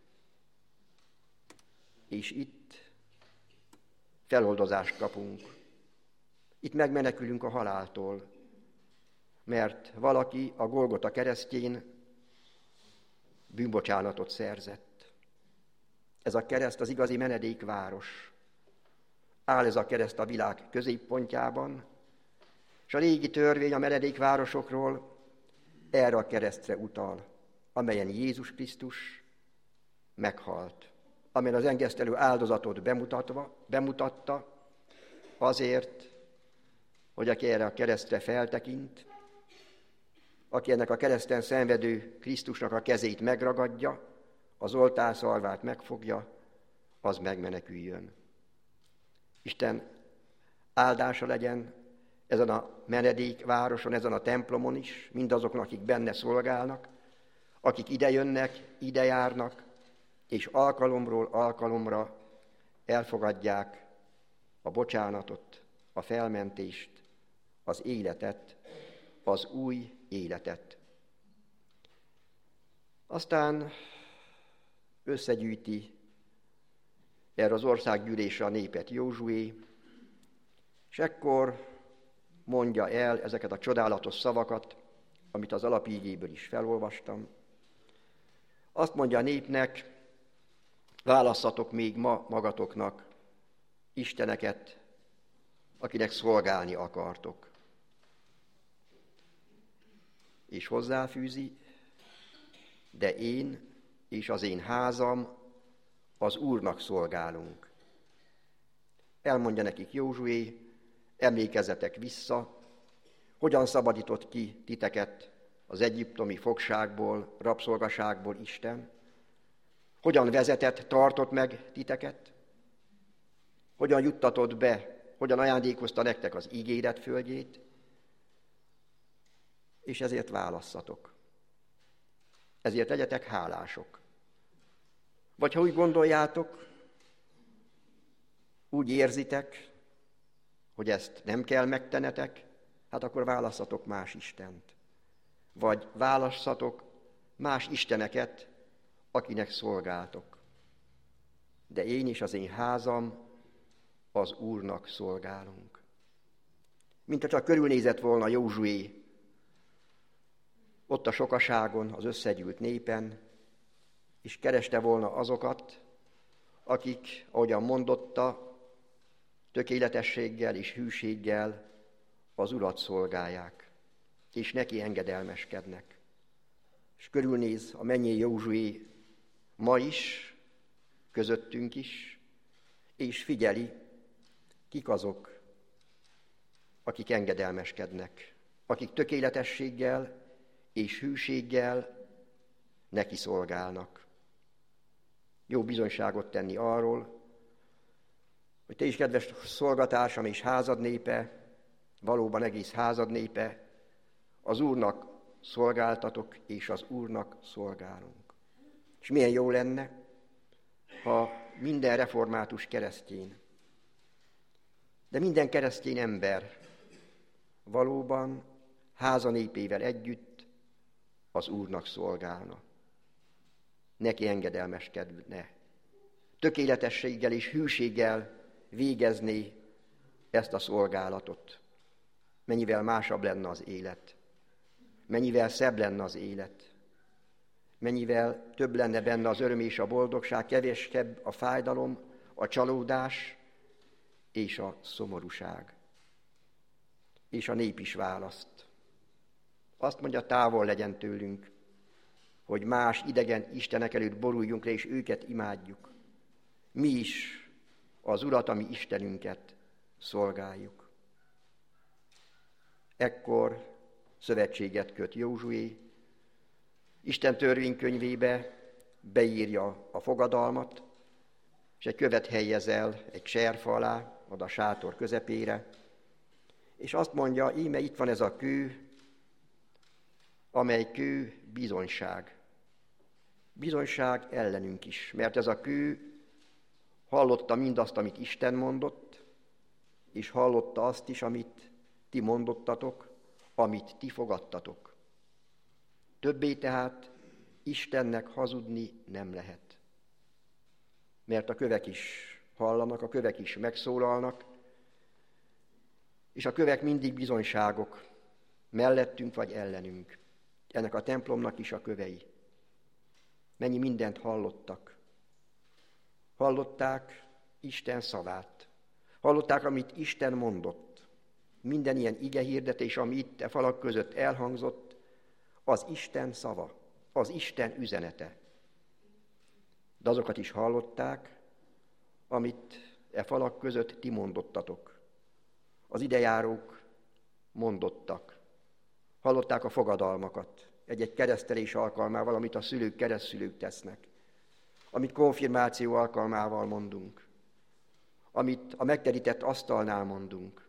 És itt feloldozást kapunk. Itt megmenekülünk a haláltól, mert valaki a Golgota keresztjén bűnbocsánatot szerzett. Ez a kereszt az igazi menedékváros. Áll ez a kereszt a világ középpontjában, és a régi törvény a menedékvárosokról erre a keresztre utal, amelyen Jézus Krisztus meghalt, amelyen az engesztelő áldozatot bemutatva, bemutatta azért, hogy aki erre a keresztre feltekint, aki ennek a kereszten szenvedő Krisztusnak a kezét megragadja, az oltárszarvát megfogja, az megmeneküljön. Isten áldása legyen ezen a menedékvároson, ezen a templomon is, mindazoknak, akik benne szolgálnak, akik ide jönnek, ide járnak, és alkalomról alkalomra elfogadják a bocsánatot, a felmentést, az életet, az új életet. Aztán összegyűjti erre az országgyűlésre a népet Józsué, és ekkor mondja el ezeket a csodálatos szavakat, amit az alapígéből is felolvastam. Azt mondja a népnek, válasszatok még ma magatoknak isteneket, akinek szolgálni akartok. És hozzáfűzi, de én és az én házam az Úrnak szolgálunk. Elmondja nekik Józsué, emlékezzetek vissza, hogyan szabadított ki titeket az egyiptomi fogságból, rabszolgaságból Isten, hogyan vezetett, tartott meg titeket, hogyan juttatott be, hogyan ajándékozta nektek az ígéret földjét, és ezért válasszatok. Ezért legyetek hálások. Vagy ha úgy gondoljátok, úgy érzitek, hogy ezt nem kell megtenetek, hát akkor válasszatok más Istent. Vagy válasszatok más isteneket, akinek szolgáltok. De én és az én házam az Úrnak szolgálunk. Mint ha csak körülnézett volna Józsué ott a sokaságon, az összegyűlt népen, és kereste volna azokat, akik, ahogyan mondotta, tökéletességgel és hűséggel az Urat szolgálják, és neki engedelmeskednek. És körülnéz a mennyei Józsué ma is, közöttünk is, és figyeli, kik azok, akik engedelmeskednek, akik tökéletességgel és hűséggel neki szolgálnak. Jó bizonyságot tenni arról, hogy te is, kedves szolgatársam és házad népe, valóban egész házad népe, az Úrnak szolgáltatok, és az Úrnak szolgálunk. És milyen jó lenne, ha minden református keresztény, de minden keresztény ember valóban háza népével együtt az Úrnak szolgálna. Neki engedelmeskedne. Tökéletességgel és hűséggel végezné ezt a szolgálatot. Mennyivel másabb lenne az élet. Mennyivel szebb lenne az élet. Mennyivel több lenne benne az öröm és a boldogság, kevésebb a fájdalom, a csalódás és a szomorúság. És a nép is választ. Azt mondja, távol legyen tőlünk, hogy más idegen istenek előtt boruljunk le, és őket imádjuk. Mi is az Urat, ami Istenünket szolgáljuk. Ekkor szövetséget köt Józsué, Isten törvénykönyvébe beírja a fogadalmat, és egy követ helyez el egy serfa alá, oda a sátor közepére, és azt mondja, íme itt van ez a kő, amely kő bizonyság. Bizonyság ellenünk is, mert ez a kő hallotta mindazt, amit Isten mondott, és hallotta azt is, amit ti mondottatok, amit ti fogadtatok. Többé tehát Istennek hazudni nem lehet. Mert a kövek is hallanak, a kövek is megszólalnak, és a kövek mindig bizonyságok, mellettünk vagy ellenünk. Ennek a templomnak is a kövei. Mennyi mindent hallottak. Hallották Isten szavát. Hallották, amit Isten mondott. Minden ilyen igehirdetés, ami itt a falak között elhangzott, az Isten szava, az Isten üzenete. De azokat is hallották, amit e falak között ti mondottatok. Az idejárók mondottak. Hallották a fogadalmakat egy-egy keresztelés alkalmával, amit a szülők, keresztszülők tesznek, amit konfirmáció alkalmával mondunk, amit a megterített asztalnál mondunk.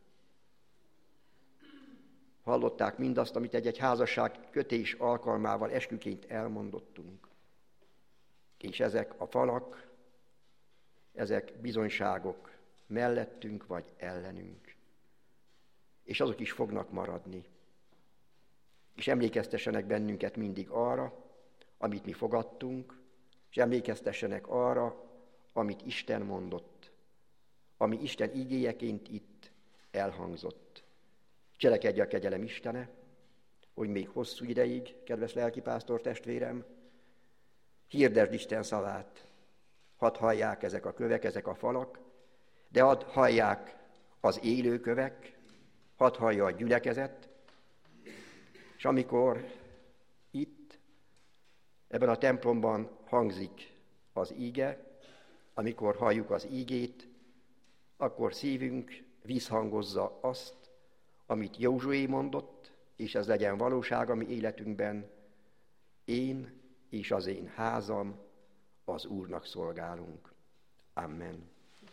Hallották mindazt, amit egy-egy házasság kötés alkalmával esküként elmondottunk. És ezek a falak, ezek bizonyságok mellettünk vagy ellenünk. És azok is fognak maradni. És emlékeztessenek bennünket mindig arra, amit mi fogadtunk, és emlékeztessenek arra, amit Isten mondott, ami Isten igéjeként itt elhangzott. Cselekedje a kegyelem Istene, hogy még hosszú ideig, kedves lelkipásztor testvérem, hirdesd Isten szavát, hadd hallják ezek a kövek, ezek a falak, de hadd hallják az élő kövek, hadd hallja a gyülekezet, és amikor itt, ebben a templomban hangzik az íge, amikor halljuk az ígét, akkor szívünk visszhangozza azt, amit Józsué mondott, és ez legyen valóság a mi életünkben. Én és az én házam az Úrnak szolgálunk. Amen.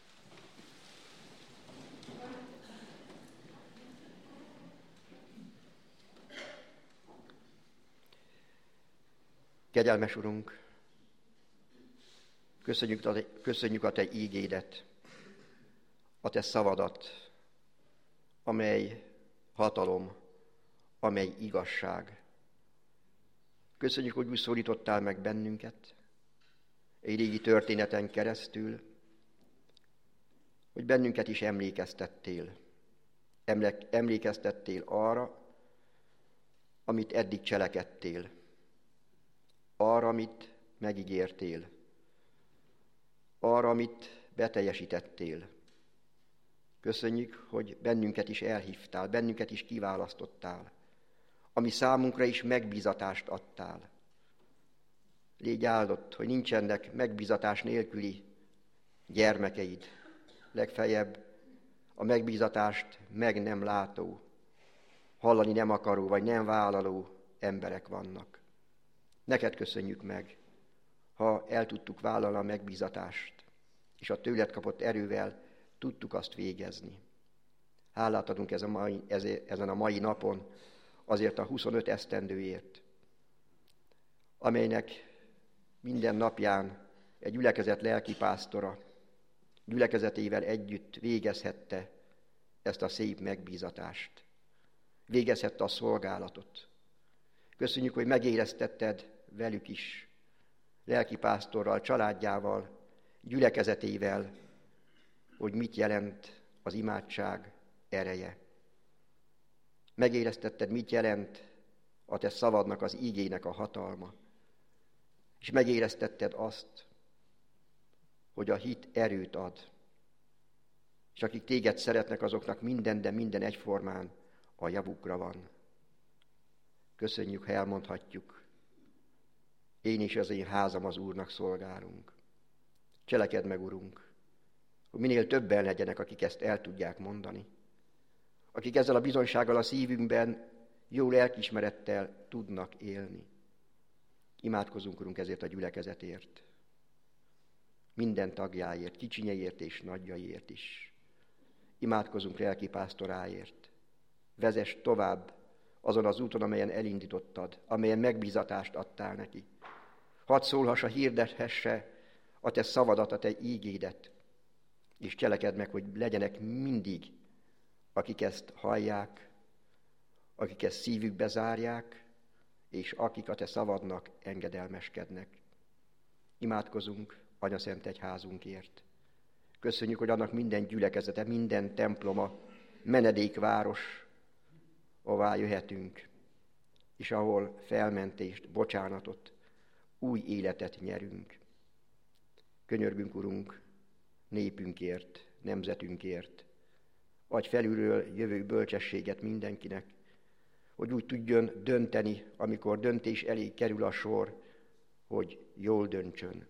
Kegyelmes Urunk, köszönjük a te, köszönjük a te ígédet, a te szavadat, amely hatalom, amely igazság. Köszönjük, hogy úgy szólítottál meg bennünket egy régi történeten keresztül, hogy bennünket is emlékeztettél. Emlékeztettél arra, amit eddig cselekedtél, arra, amit megígértél, arra, amit beteljesítettél. Köszönjük, hogy bennünket is elhívtál, bennünket is kiválasztottál, ami számunkra is megbízatást adtál. Légy áldott, hogy nincsenek megbízatás nélküli gyermekeid, legfeljebb a megbízatást meg nem látó, hallani nem akaró vagy nem vállaló emberek vannak. Neked köszönjük meg, ha el tudtuk vállalni a megbízatást, és a tőled kapott erővel tudtuk azt végezni. Hálát adunk ezen a mai, ezen a mai napon azért a huszonöt esztendőért, amelynek minden napján egy gyülekezet lelkipásztora gyülekezetével együtt végezhette ezt a szép megbízatást. Végezhette a szolgálatot. Köszönjük, hogy megéreztetted velük is, lelkipásztorral, családjával, gyülekezetével, hogy mit jelent az imádság ereje. Megéreztetted, mit jelent a te szavadnak, az ígének a hatalma. És megéreztetted azt, hogy a hit erőt ad. És akik téged szeretnek, azoknak minden, de minden egyformán a javukra van. Köszönjük, ha elmondhatjuk. Én és az én házam az Úrnak szolgálunk. Cselekedd meg, Urunk, hogy minél többen legyenek, akik ezt el tudják mondani. Akik ezzel a bizonysággal a szívünkben jó lelkiismerettel tudnak élni. Imádkozunk, Urunk, ezért a gyülekezetért. Minden tagjáért, kicsinyeért és nagyjaiért is. Imádkozunk lelkipásztoráért. Vezess tovább azon az úton, amelyen elindítottad, amelyen megbízatást adtál neki. Hadd szólhassa, hirdethesse a te szavadat, a te ígédet, és cselekedd meg, hogy legyenek mindig, akik ezt hallják, akik ezt szívükbe zárják, és akik a te szavadnak engedelmeskednek. Imádkozunk Anyaszent Egyházunkért. Köszönjük, hogy annak minden gyülekezete, minden temploma, menedékváros, ahová jöhetünk, és ahol felmentést, bocsánatot, új életet nyerünk. Könyörgünk, Urunk, népünkért, nemzetünkért. Adj felülről jövő bölcsességet mindenkinek, hogy úgy tudjon dönteni, amikor döntés elé kerül a sor, hogy jól döntsön,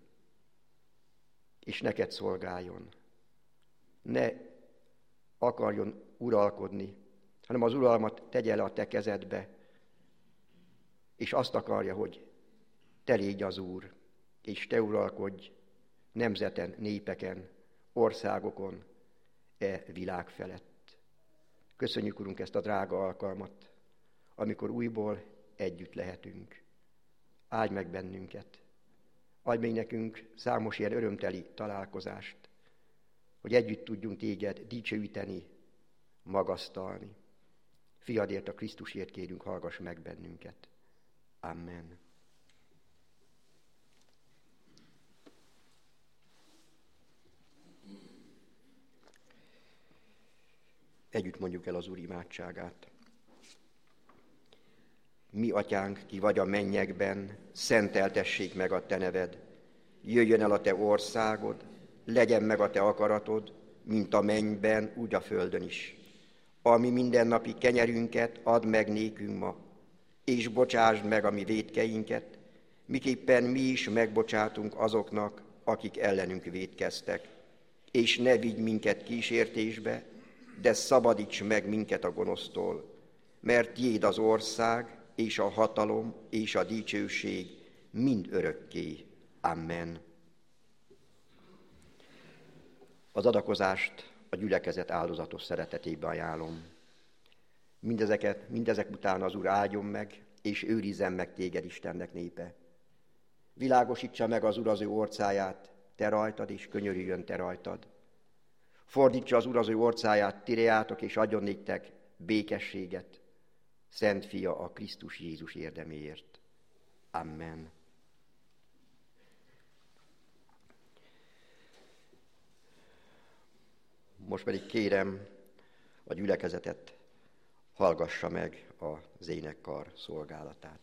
és neked szolgáljon. Ne akarjon uralkodni hanem az uralmat tegye le a te kezedbe, és azt akarja, hogy te légy az Úr, és te uralkodj nemzeten, népeken, országokon, e világ felett. Köszönjük, Urunk, ezt a drága alkalmat, amikor újból együtt lehetünk. Áldj meg bennünket. Adj még nekünk számos ilyen örömteli találkozást, hogy együtt tudjunk téged dicsőíteni, magasztalni. Fiadért, a Krisztusért kérünk, hallgass meg bennünket. Amen. Együtt mondjuk el az Úr imádságát. Mi, Atyánk, ki vagy a mennyekben, szenteltessék meg a te neved. Jöjjön el a te országod, legyen meg a te akaratod, mint a mennyben, úgy a földön is. Ami mindennapi kenyerünket add meg nékünk ma, és bocsásd meg a mi vétkeinket, miképpen mi is megbocsátunk azoknak, akik ellenünk vétkeztek. És ne vigy minket kísértésbe, de szabadíts meg minket a gonosztól, mert tiéd az ország, és a hatalom, és a dicsőség mind örökké. Amen. Az adakozást a gyülekezet áldozatos szeretetébe ajánlom. Mindezeket, mindezek után az Úr áldjon meg, és őrizzen meg téged, Istennek népe. Világosítsa meg az Úr az ő orcáját, te rajtad, és könyörüljön te rajtad. Fordítsa az Úr az ő orcáját, ti reátok, és adjon néktek békességet, Szent Fia a Krisztus Jézus érdeméért. Amen. Most pedig kérem a gyülekezetet, hallgassa meg az énekkar szolgálatát.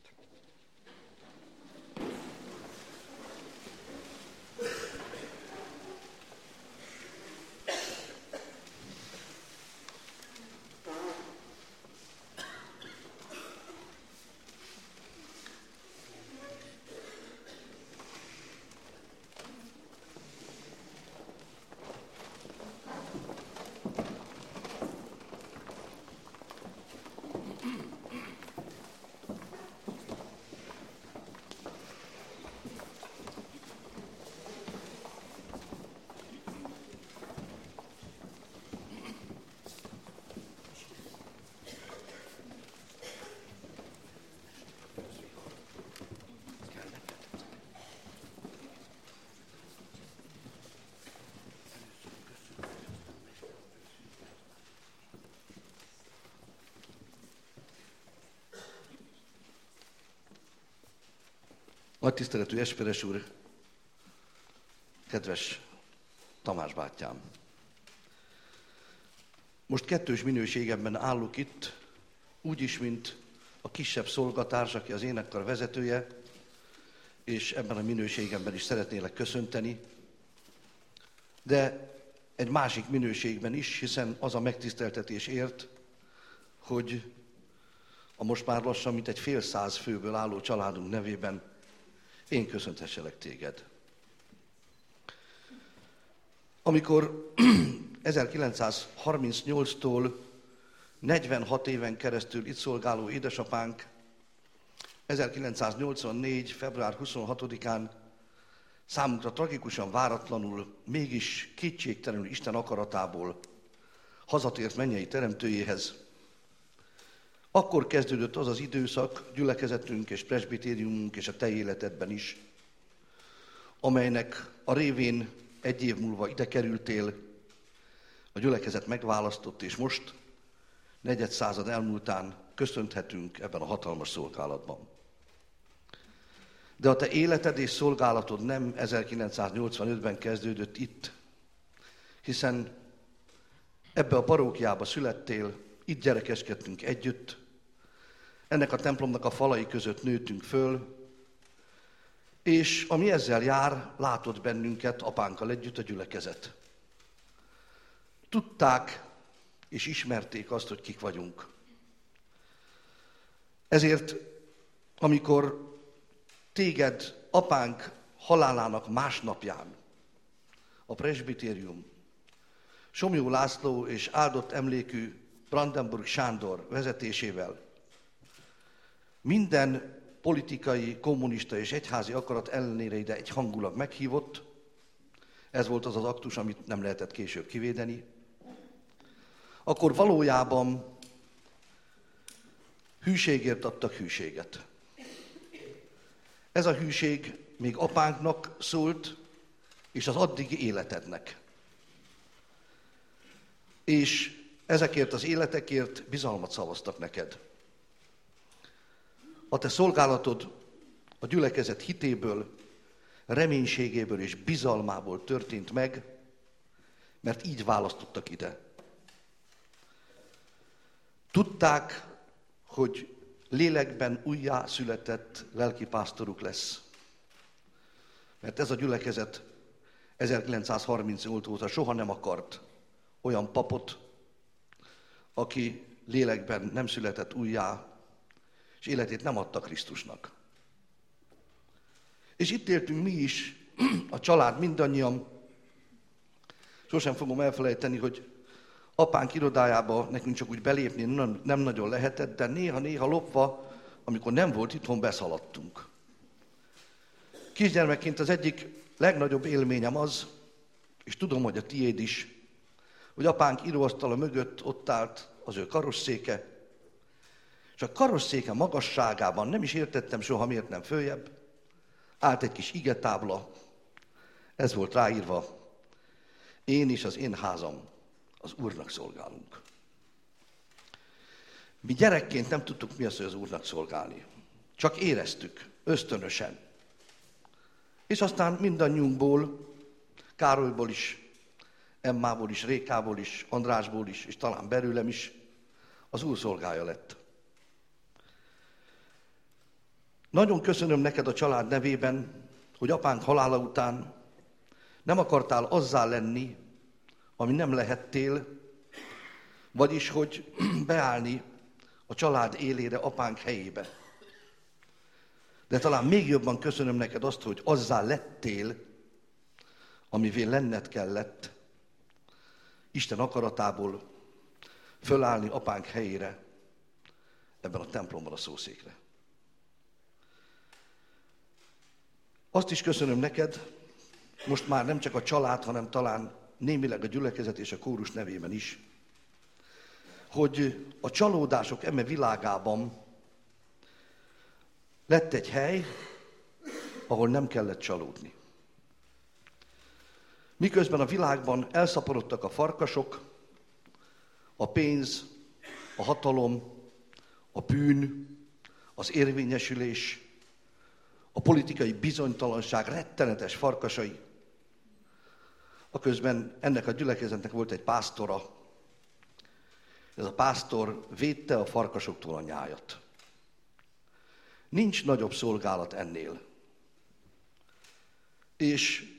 Nagy tiszteletű Esperes úr, kedves Tamás bátyám! Most kettős minőségemben állok itt, úgyis, mint a kisebb szolgatárs, aki az énekkar vezetője, és ebben a minőségemben is szeretnélek köszönteni, de egy másik minőségben is, hiszen az a megtiszteltetés ért, hogy a most már lassan mint egy fél száz főből álló családunk nevében én köszönthesselek téged. Amikor ezerkilencszázharmincnyolctól negyvenhat éven keresztül itt szolgáló édesapánk ezerkilencszáznyolcvannégy. február huszonhatodikán számunkra tragikusan váratlanul, mégis kétségtelenül Isten akaratából hazatért mennyei teremtőjéhez, akkor kezdődött az az időszak, gyülekezetünk és presbitériumunk és a te életedben is, amelynek a révén egy év múlva ide kerültél, a gyülekezet megválasztott, és most, negyed század elmúltán köszönthetünk ebben a hatalmas szolgálatban. De a te életed és szolgálatod nem ezerkilencszáznyolcvanötben kezdődött itt, hiszen ebbe a parókiába születtél, itt gyerekeskedtünk együtt, ennek a templomnak a falai között nőttünk föl, és ami ezzel jár, látott bennünket apánkkal együtt a gyülekezet. Tudták és ismerték azt, hogy kik vagyunk. Ezért, amikor téged apánk halálának másnapján a presbitérium Somlyó László és áldott emlékű Brandenburg Sándor vezetésével minden politikai, kommunista és egyházi akarat ellenére ide egy hangulag meghívott. Ez volt az az aktus, amit nem lehetett később kivédeni. Akkor valójában hűségért adtak hűséget. Ez a hűség még apánknak szólt, és az addigi életednek. És ezekért az életekért bizalmat szavaztak neked. A te szolgálatod a gyülekezet hitéből, reménységéből és bizalmából történt meg, mert így választottak ide. Tudták, hogy lélekben újjá született lelkipásztoruk lesz. Mert ez a gyülekezet ezerkilencszázharmincnyolc óta soha nem akart olyan papot, aki lélekben nem született újjá, és életét nem adta Krisztusnak. És itt éltünk mi is, a család mindannyian. Sosem fogom elfelejteni, hogy apánk irodájába nekünk csak úgy belépni nem nagyon lehetett, de néha-néha lopva, amikor nem volt itthon, beszaladtunk. Kisgyermekként az egyik legnagyobb élményem az, és tudom, hogy a tiéd is, hogy apánk íróasztala mögött ott állt az ő karosszéke, és a karosszéke magasságában, nem is értettem soha, miért nem följebb, állt egy kis igetábla, ez volt ráírva: én és az én házam az Úrnak szolgálunk. Mi gyerekként nem tudtuk, mi az, hogy az Úrnak szolgálni. Csak éreztük, ösztönösen. És aztán mindannyiunkból, Károlyból is, Emmából is, Rékából is, Andrásból is, és talán belőlem is az Úr szolgája lett. Nagyon köszönöm neked a család nevében, hogy apánk halála után nem akartál azzá lenni, ami nem lehettél, vagyis hogy beállni a család élére apánk helyébe. De talán még jobban köszönöm neked azt, hogy azzá lettél, amivé lenned kellett, Isten akaratából fölállni apánk helyére, ebben a templomban a szószékre. Azt is köszönöm neked, most már nem csak a család, hanem talán némileg a gyülekezet és a kórus nevében is, hogy a csalódások eme világában lett egy hely, ahol nem kellett csalódni. Miközben a világban elszaporodtak a farkasok, a pénz, a hatalom, a bűn, az érvényesülés, a politikai bizonytalanság rettenetes farkasai, aközben ennek a gyülekezetnek volt egy pásztora. Ez a pásztor védte a farkasoktól a nyájat. Nincs nagyobb szolgálat ennél. És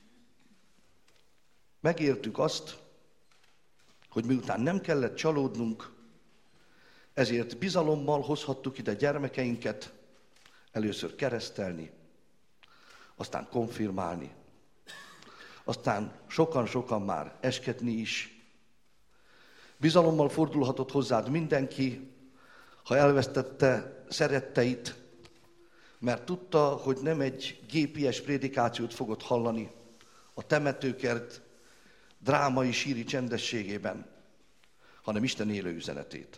megértük azt, hogy miután nem kellett csalódnunk, ezért bizalommal hozhattuk ide gyermekeinket, először keresztelni, aztán konfirmálni, aztán sokan-sokan már esketni is. Bizalommal fordulhatott hozzád mindenki, ha elvesztette szeretteit, mert tudta, hogy nem egy gépies prédikációt fogod hallani a temetőkert drámai síri csendességében, hanem Isten élő üzenetét.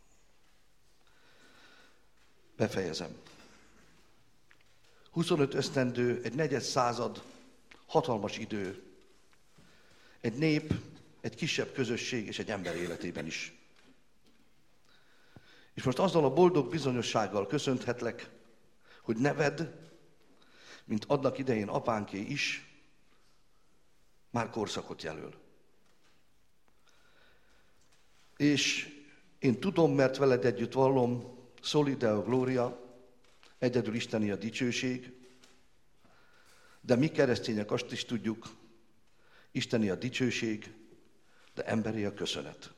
Befejezem. huszonöt esztendő, egy negyed század, hatalmas idő. Egy nép, egy kisebb közösség és egy ember életében is. És most azzal a boldog bizonyossággal köszönthetlek, hogy neved, mint annak idején apánké is, már korszakot jelöl. És én tudom, mert veled együtt vallom, Soli Deo Gloria, egyedül Isteni a dicsőség, de mi keresztények azt is tudjuk, Isteni a dicsőség, de emberi a köszönet.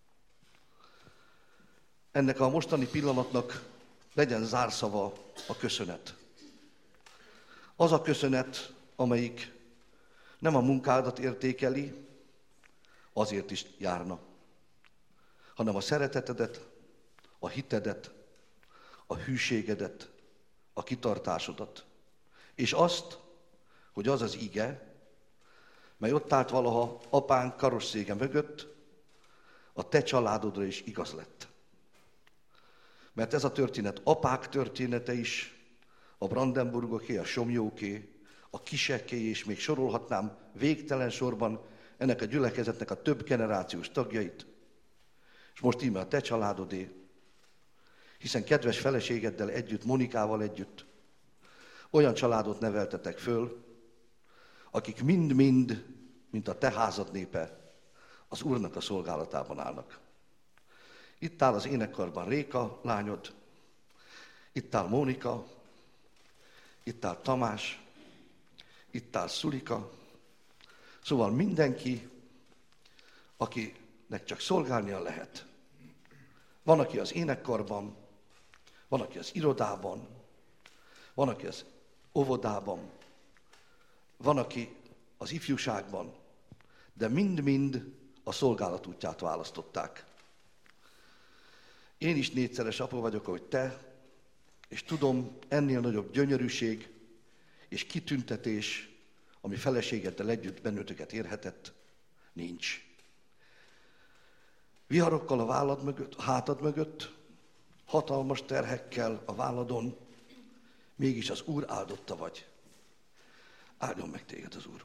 Ennek a mostani pillanatnak legyen zárszava a köszönet. Az a köszönet, amelyik nem a munkádat értékeli, azért is járna, hanem a szeretetedet, a hitedet, a hűségedet, a kitartásodat, és azt, hogy az az ige, mely ott állt valaha apánk karosszége mögött, a te családodra is igaz lett. Mert ez a történet apák története is, a Brandenburgoké, a Somjóké, a Kiseké, és még sorolhatnám végtelen sorban ennek a gyülekezetnek a több generációs tagjait, és most íme a te családodé, hiszen kedves feleségeddel együtt, Monikával együtt olyan családot neveltetek föl, akik mind-mind, mint a te házad népe, az Úrnak a szolgálatában állnak. Itt áll az énekkarban Réka, lányod, itt áll Mónika, itt áll Tamás, itt áll Szulika, szóval mindenki, akinek csak szolgálnia lehet. Van, aki az énekkarban, van, aki az irodában, van, aki az óvodában, van, aki az ifjúságban, de mind-mind a szolgálat útját választották. Én is négyszeres apa vagyok, ahogy te, és tudom, ennél nagyobb gyönyörűség és kitüntetés, ami feleségeddel együtt bennőtöket érhetett, nincs. Viharokkal a vállad mögött, a hátad mögött, hatalmas terhekkel a válladon, mégis az Úr áldotta vagy. Áldjon meg téged az Úr.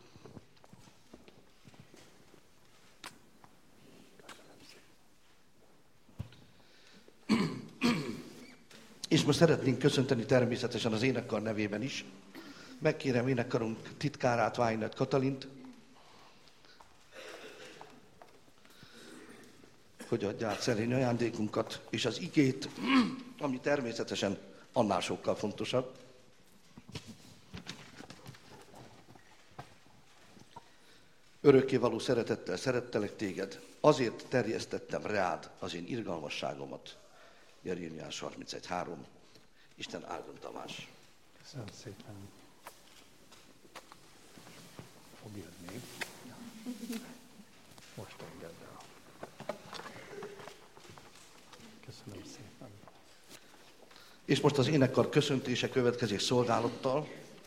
És most szeretnénk köszönteni természetesen az énekkar nevében is. Megkérem énekkarunk titkárát, Vájnert Katalint, hogy adja át szerény ajándékunkat, és az igét, ami természetesen annál sokkal fontosabb. Örökkévaló szeretettel szerettelek téged, azért terjesztettem reád az én irgalmasságomat. Jeremiás harmincegy három. Isten áldjon, Tamás. Köszönöm szépen. Fogjad még. Most engedd el. Köszönöm szépen. És most az énekkar köszöntése következik szolgálattal.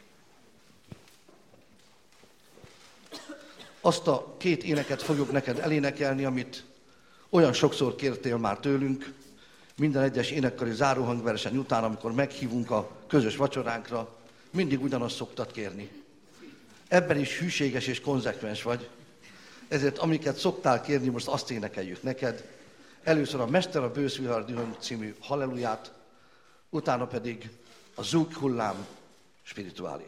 Azt a két éneket fogjuk neked elénekelni, amit olyan sokszor kértél már tőlünk, minden egyes énekkari záróhangverseny után, amikor meghívunk a közös vacsoránkra, mindig ugyanazt szoktad kérni. Ebben is hűséges és konzekvens vagy, ezért amiket szoktál kérni, most azt énekeljük neked. Először a Mester a bőszvihar című halleluját, utána pedig a Zúg hullám spirituálét.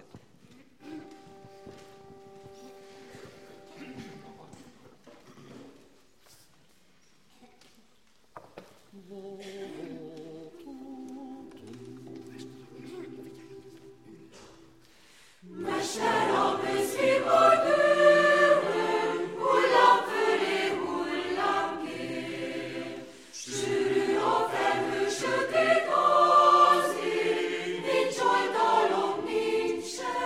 Mester a bőszvihar dőlön, hullám fölé, hullám kér. Sűrű a felhő, sötét az ég, nincs oltalom, nincsen.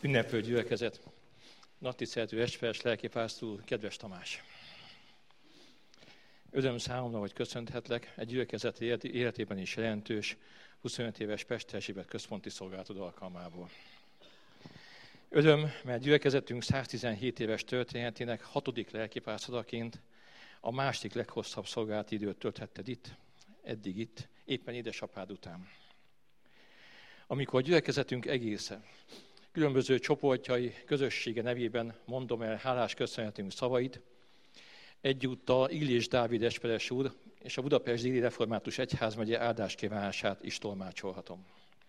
Ünneplő gyülekezet, nagy tiszteletű esperes lelkipásztor, kedves Tamás! Öröm számomra, hogy köszönhetlek egy gyülekezet életében is jelentős huszonöt éves Pest Erzsébet központi szolgálatod alkalmából. Öröm, mert gyülekezetünk száztizenhét éves történetének hatodik lelkipásztoraként a második leghosszabb szolgálati időt tölthetted itt, eddig itt, éppen édesapád után. Amikor a gyülekezetünk egésze, különböző csoportjai, közössége nevében mondom el hálás köszönetünk szavait, egyúttal Illés Dávid esperes úr és a Budapest Déli Református Egyházmegye áldáskívánását is tolmácsolhatom.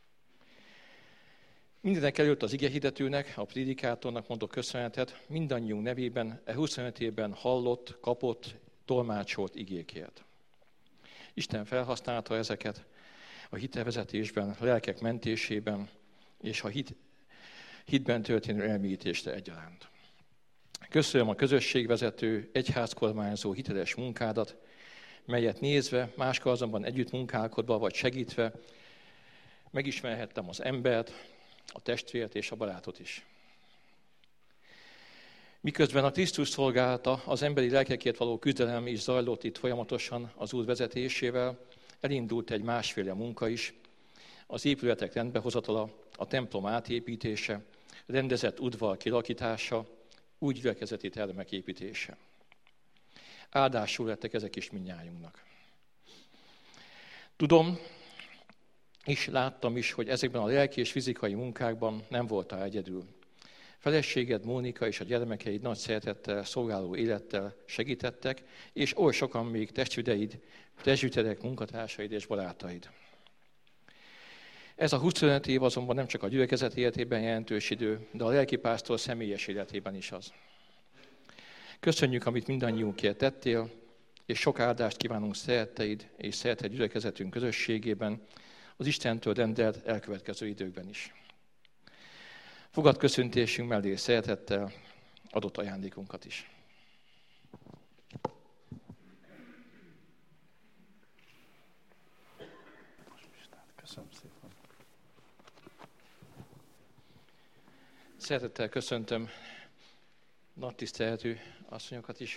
Mindenek előtt az igehirdetőnek, a prédikátornak mondok köszönetet mindannyiunk nevében e huszonöt évben hallott, kapott, tolmácsolt igékért. Isten felhasználta ezeket a hitevezetésben, a lelkek mentésében és a hit, hitben történő elmélyítésre egyaránt. Köszönöm a közösségvezető, egyházkormányzó hiteles munkádat, melyet nézve, máskor azonban együtt munkálkodva vagy segítve megismerhettem az embert, a testvért és a barátot is. Miközben a Krisztus szolgálata, az emberi lelkekért való küzdelem is zajlott itt folyamatosan az Úr vezetésével, elindult egy másféle munka is, az épületek rendbehozatala, a templom átépítése, rendezett udvar kilakítása, új gyülekezeti termek építése. Áldásul lettek ezek is mindnyájunknak. Tudom, és láttam is, hogy ezekben a lelki és fizikai munkákban nem voltál egyedül. Feleséged Mónika és a gyermekeid nagy szeretettel, szolgáló élettel segítettek, és oly sokan még testvéreid, testvérek, munkatársaid és barátaid. Ez a huszonöt év azonban nem csak a gyülekezet életében jelentős idő, de a lelkipásztor személyes életében is az. Köszönjük, amit mindannyiunkért tettél, és sok áldást kívánunk szeretteid és szeretett gyülekezetünk közösségében, az Istentől rendelt elkövetkező időkben is. Fogad köszöntésünk mellé szeretettel adott ajándékunkat is. Köszönöm szépen. Szeretettel köszöntöm nagy tiszteletű asszonyokat is.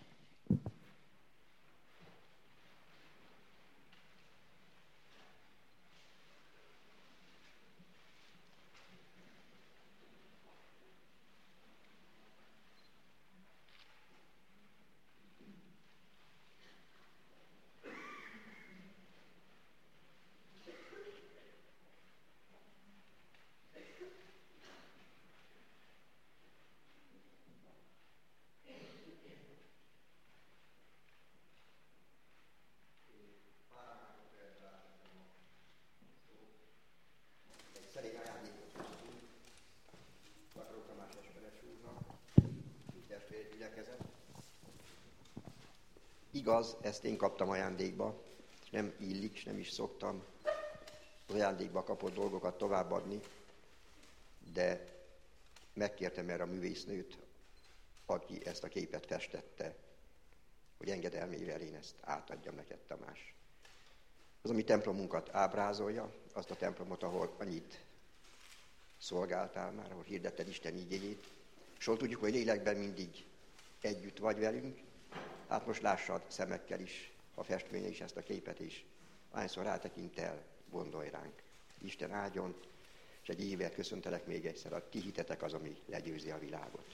Igaz, ezt én kaptam ajándékba, és nem illik, és nem is szoktam az ajándékba kapott dolgokat továbbadni, de megkértem erre a művésznőt, aki ezt a képet festette, hogy engedelmével én ezt átadjam neked, Tamás. Az, ami templomunkat ábrázolja, azt a templomot, ahol annyit szolgáltál már, ahol hirdetted Isten igéjét, és ahol tudjuk, hogy lélekben mindig együtt vagy velünk. Hát most lássad szemekkel is, a festménye is ezt a képet is. Hányszor rátekint el, gondolj ránk. Isten áldjon, és egy évvel köszöntelek még egyszer, a ti hitetek az, ami legyőzi a világot.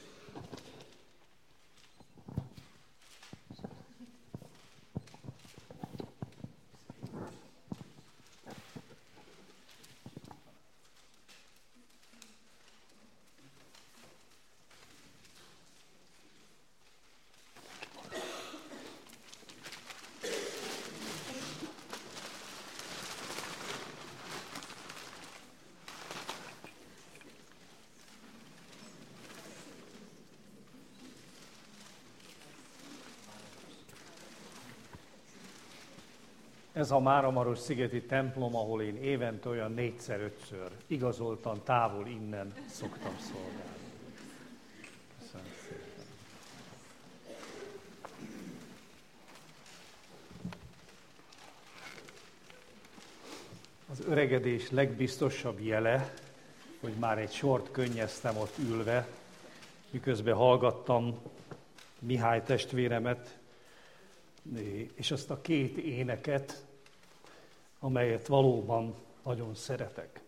Ez a Máramaros-szigeti templom, ahol én évente olyan négyszer-ötször igazoltan távol innen szoktam szolgálni. Köszönöm szépen. Az öregedés legbiztosabb jele hogy már egy sort könnyeztem ott ülve, miközben hallgattam Mihály testvéremet, és azt a két éneket, amelyet valóban nagyon szeretek.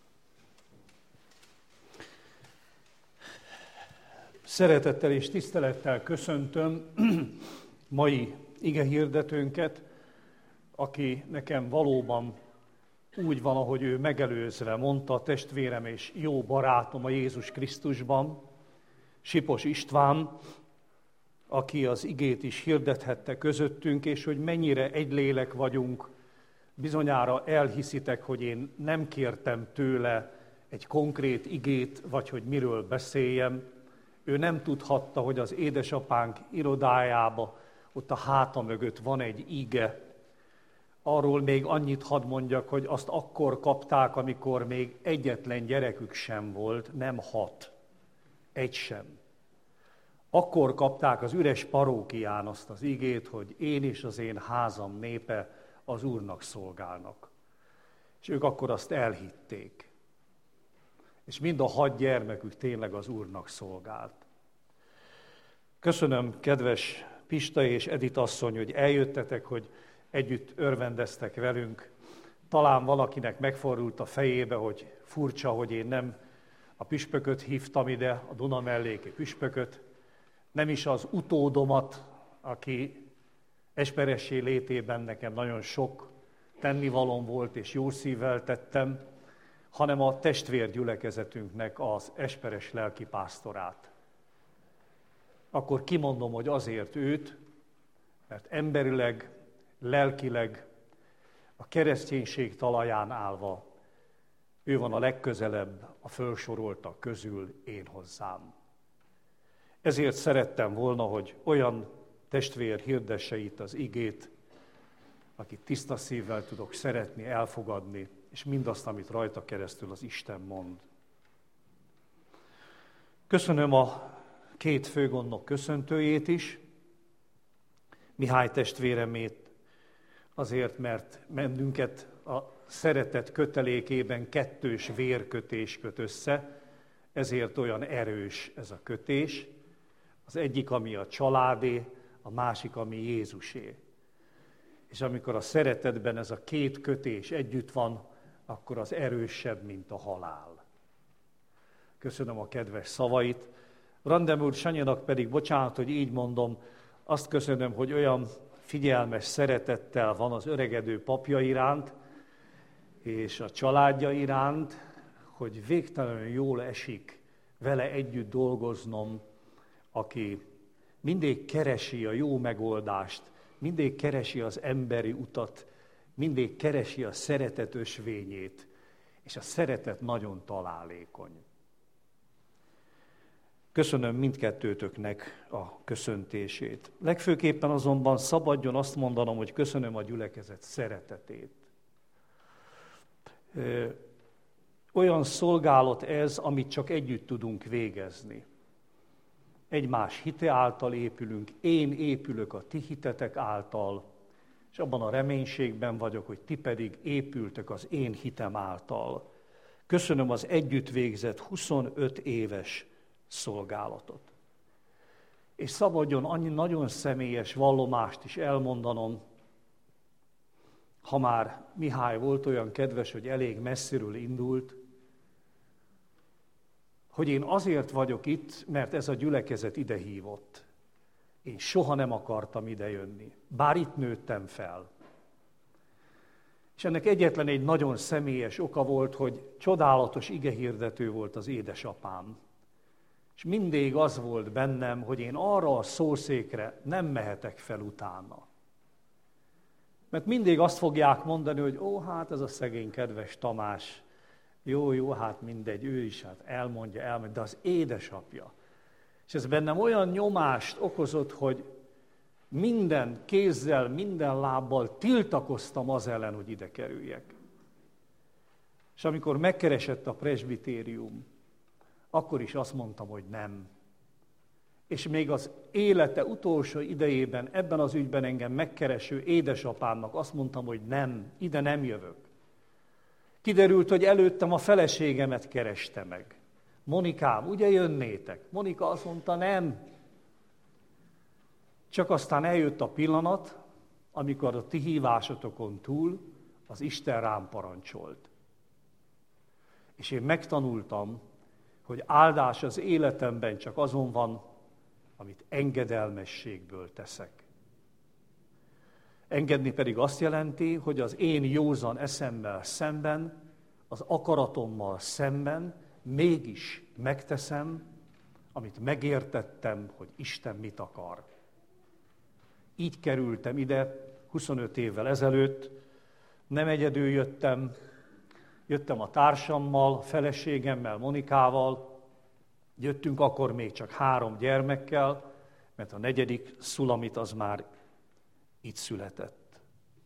Szeretettel és tisztelettel köszöntöm mai igehirdetőnket, aki nekem valóban úgy van, ahogy ő megelőzve mondta, testvérem és jó barátom a Jézus Krisztusban, Sipos István, aki az igét is hirdethette közöttünk, és hogy mennyire egy lélek vagyunk, bizonyára elhiszitek, hogy én nem kértem tőle egy konkrét igét, vagy hogy miről beszéljem. Ő nem tudhatta, hogy az édesapánk irodájába, ott a háta mögött van egy ige. Arról még annyit hadd mondjak, hogy azt akkor kapták, amikor még egyetlen gyerekük sem volt, nem hat, egy sem. Akkor kapták az üres parókián azt az igét, hogy én és az én házam népe az Úrnak szolgálnak. És ők akkor azt elhitték. És mind a hat gyermekük tényleg az Úrnak szolgált. Köszönöm, kedves Pista és Edith asszony, hogy eljöttetek, hogy együtt örvendeztek velünk. Talán valakinek megfordult a fejébe, hogy furcsa, hogy én nem a püspököt hívtam ide, a Duna melléki püspököt, nem is az utódomat, aki esperessé létében nekem nagyon sok tennivalom volt, és jó szívvel tettem, hanem a testvérgyülekezetünknek az esperes lelkipásztorát. Akkor kimondom, hogy azért őt, mert emberileg, lelkileg, a kereszténység talaján állva, ő van a legközelebb a fölsoroltak közül én hozzám. Ezért szerettem volna, hogy olyan testvér hirdesse itt az igét, akit tiszta szívvel tudok szeretni, elfogadni, és mindazt, amit rajta keresztül az Isten mond. Köszönöm a két főgondnok köszöntőjét is, Mihály testvéremét, azért, mert bennünket a szeretet kötelékében kettős vérkötés köt össze, ezért olyan erős ez a kötés. Az egyik, ami a családé, a másik, ami Jézusé. És amikor a szeretetben ez a két kötés együtt van, akkor az erősebb, mint a halál. Köszönöm a kedves szavait. Randemúr Sanyinak pedig, bocsánat, hogy így mondom, azt köszönöm, hogy olyan figyelmes szeretettel van az öregedő papja iránt, és a családja iránt, hogy végtelenül jól esik vele együtt dolgoznom, aki mindig keresi a jó megoldást, mindig keresi az emberi utat, mindig keresi a szeretet ösvényét, és a szeretet nagyon találékony. Köszönöm mindkettőtöknek a köszöntését. Legfőképpen azonban szabadjon azt mondanom, hogy köszönöm a gyülekezet szeretetét. Olyan szolgálat ez, amit csak együtt tudunk végezni. Egymás hite által épülünk, én épülök a ti hitetek által, és abban a reménységben vagyok, hogy ti pedig épültök az én hitem által. Köszönöm az együtt végzett huszonöt éves szolgálatot. És szabadjon annyi nagyon személyes vallomást is elmondanom, ha már Mihály volt olyan kedves, hogy elég messziről indult, hogy én azért vagyok itt, mert ez a gyülekezet ide hívott. Én soha nem akartam ide jönni, bár itt nőttem fel. És ennek egyetlen egy nagyon személyes oka volt, hogy csodálatos igehirdető volt az édesapám. És mindig az volt bennem, hogy én arra a szószékre nem mehetek fel utána. Mert mindig azt fogják mondani, hogy ó, hát ez a szegény kedves Tamás, jó, jó, hát mindegy, ő is hát elmondja, elmondja, de az édesapja. És ez bennem olyan nyomást okozott, hogy minden kézzel, minden lábbal tiltakoztam az ellen, hogy ide kerüljek. És amikor megkeresett a presbitérium, akkor is azt mondtam, hogy nem. És még az élete utolsó idejében ebben az ügyben engem megkereső édesapámnak azt mondtam, hogy nem, ide nem jövök. Kiderült, hogy előttem a feleségemet kereste meg. Monikám, ugye jönnétek? Monika azt mondta, nem. Csak aztán eljött a pillanat, amikor a ti hívásotokon túl az Isten rám parancsolt. És én megtanultam, hogy áldás az életemben csak azon van, amit engedelmességből teszek. Engedni pedig azt jelenti, hogy az én józan eszemmel szemben, az akaratommal szemben mégis megteszem, amit megértettem, hogy Isten mit akar. Így kerültem ide huszonöt évvel ezelőtt, nem egyedül jöttem, jöttem a társammal, a feleségemmel, Monikával, jöttünk akkor még csak három gyermekkel, mert a negyedik Szulamit az már itt született.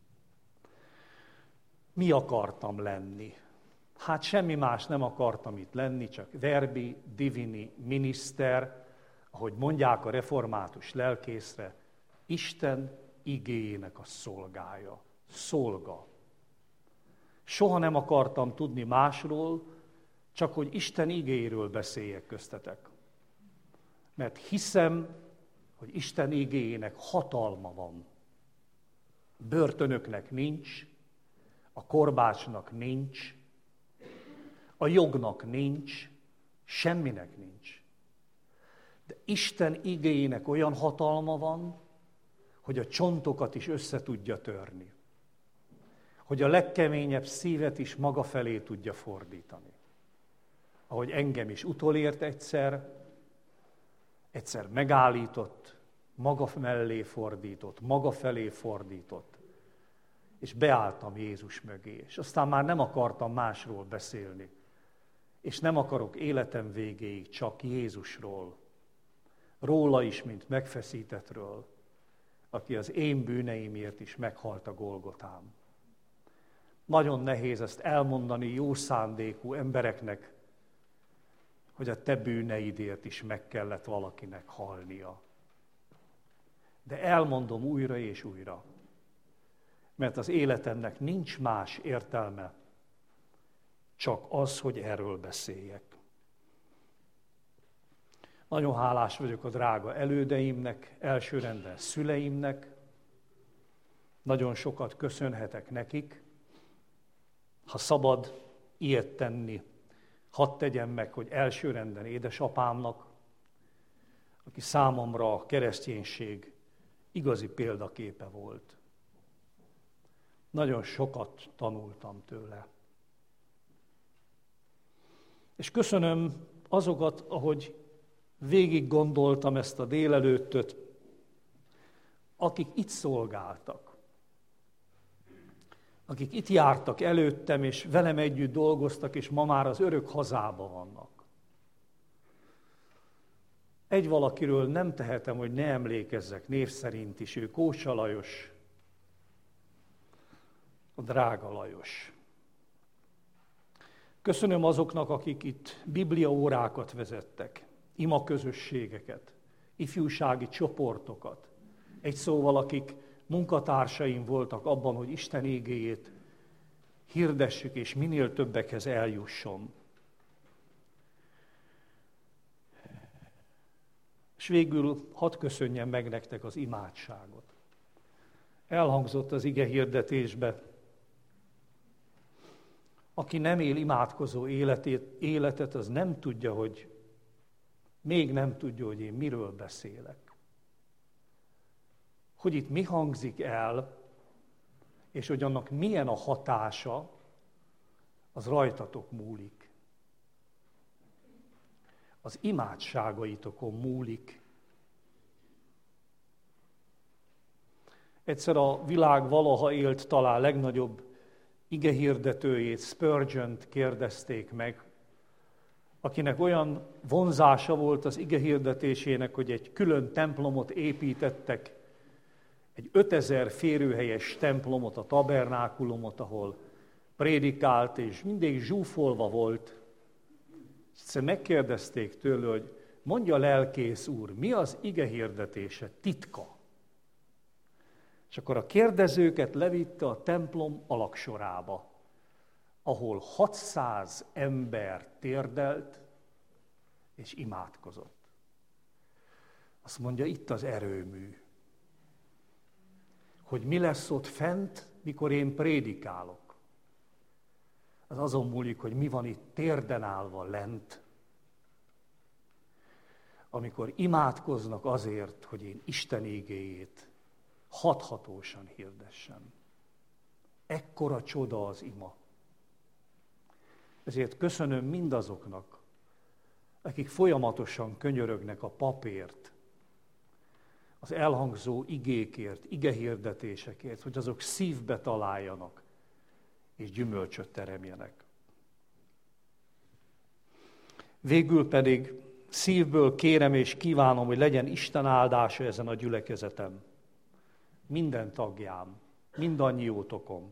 Mi akartam lenni? Hát semmi más nem akartam itt lenni, csak verbi divini minister, ahogy mondják a református lelkészre, Isten igéjének a szolgája, szolga. Soha nem akartam tudni másról, csak hogy Isten igéjéről beszéljek köztetek. Mert hiszem, hogy Isten igéjének hatalma van. Börtönöknek nincs, a korbácsnak nincs, a jognak nincs, semminek nincs. De Isten igéjének olyan hatalma van, hogy a csontokat is össze tudja törni. Hogy a legkeményebb szívet is maga felé tudja fordítani. Ahogy engem is utolért egyszer, egyszer megállított, maga mellé fordított, maga felé fordított, és beálltam Jézus mögé, és aztán már nem akartam másról beszélni, és nem akarok életem végéig csak Jézusról, róla is, mint megfeszítettről, aki az én bűneimért is meghalt a Golgotán. Nagyon nehéz ezt elmondani jó szándékú embereknek, hogy a te bűneidért is meg kellett valakinek halnia. De elmondom újra és újra, mert az életemnek nincs más értelme, csak az, hogy erről beszéljek. Nagyon hálás vagyok a drága elődeimnek, elsőrendben szüleimnek, nagyon sokat köszönhetek nekik. Ha szabad ilyet tenni, hadd tegyem meg, hogy elsőrendben édesapámnak, aki számomra a kereszténység igazi példaképe volt. Nagyon sokat tanultam tőle. És köszönöm azokat, ahogy végig gondoltam ezt a délelőttöt, akik itt szolgáltak. Akik itt jártak előttem, és velem együtt dolgoztak, és ma már az örök hazában vannak. Egy valakiről nem tehetem, hogy ne emlékezzek név szerint is, ő Kósa Lajos, a drága Lajos. Köszönöm azoknak, akik itt bibliaórákat vezettek, imaközösségeket, ifjúsági csoportokat. Egy szóval, akik munkatársaim voltak abban, hogy Isten igéjét hirdessük, és minél többekhez eljusson. És végül hadd köszönjem meg nektek az imádságot. Elhangzott az ige hirdetésbe, aki nem él imádkozó életét, életet, az nem tudja, hogy még nem tudja, hogy én miről beszélek. Hogy itt mi hangzik el, és hogy annak milyen a hatása, az rajtatok múlik. Az imádságaitokon múlik. Egyszer a világ valaha élt talán legnagyobb igehirdetőjét, Spurgeont kérdezték meg, akinek olyan vonzása volt az igehirdetésének, hogy egy külön templomot építettek, egy ötezer férőhelyes templomot, a tabernákulumot, ahol prédikált, és mindig zsúfolva volt. Egyszer megkérdezték tőle, hogy mondja lelkész úr, mi az igehirdetése titka? És akkor a kérdezőket levitte a templom alaksorába, ahol hatszáz ember térdelt és imádkozott. Azt mondja, itt az erőmű. Hogy mi lesz ott fent, mikor én prédikálok. Az azon múlik, hogy mi van itt térden állva lent, amikor imádkoznak azért, hogy én Isten igéjét hathatósan hirdessem. Ekkora csoda az ima. Ezért köszönöm mindazoknak, akik folyamatosan könyörögnek a papért, az elhangzó igékért, igehirdetésekért, hogy azok szívbe találjanak, és gyümölcsöt teremjenek. Végül pedig szívből kérem és kívánom, hogy legyen Isten áldása ezen a gyülekezetem. Minden tagjám, mindannyiótokon.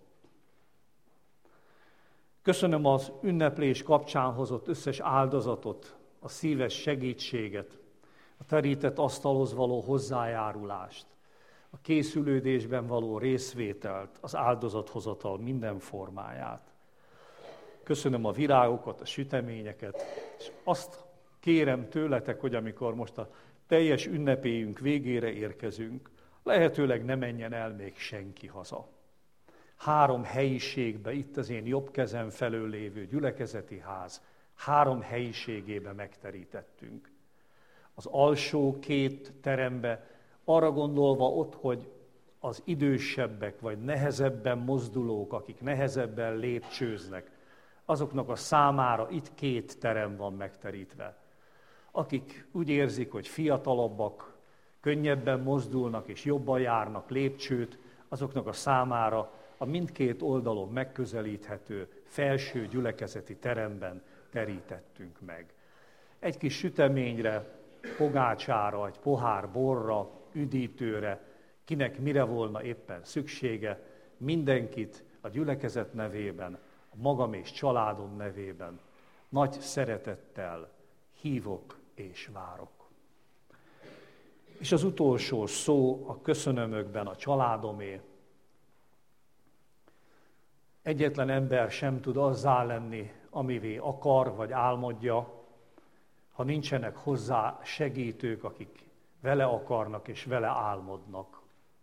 Köszönöm az ünneplés kapcsán hozott összes áldozatot, a szíves segítséget, a terített asztalhoz való hozzájárulást, a készülődésben való részvételt, az áldozathozatal minden formáját. Köszönöm a virágokat, a süteményeket, és azt kérem tőletek, hogy amikor most a teljes ünnepélyünk végére érkezünk, lehetőleg ne menjen el még senki haza. Három helyiségbe, itt az én jobb kezem felől lévő gyülekezeti ház, három helyiségébe megterítettünk. Az alsó két terembe, arra gondolva ott, hogy az idősebbek vagy nehezebben mozdulók, akik nehezebben lépcsőznek, azoknak a számára itt két terem van megterítve. Akik úgy érzik, hogy fiatalabbak, könnyebben mozdulnak és jobban járnak lépcsőt, azoknak a számára a mindkét oldalon megközelíthető felső gyülekezeti teremben terítettünk meg. Egy kis süteményre, pogácsára, egy pohár borra, üdítőre, kinek mire volna éppen szüksége, mindenkit a gyülekezet nevében, a magam és családom nevében nagy szeretettel hívok és várok. És az utolsó szó a köszönömökben a családomé. Egyetlen ember sem tud azzá lenni, amivé akar vagy álmodja, ha nincsenek hozzá segítők, akik vele akarnak és vele álmodnak.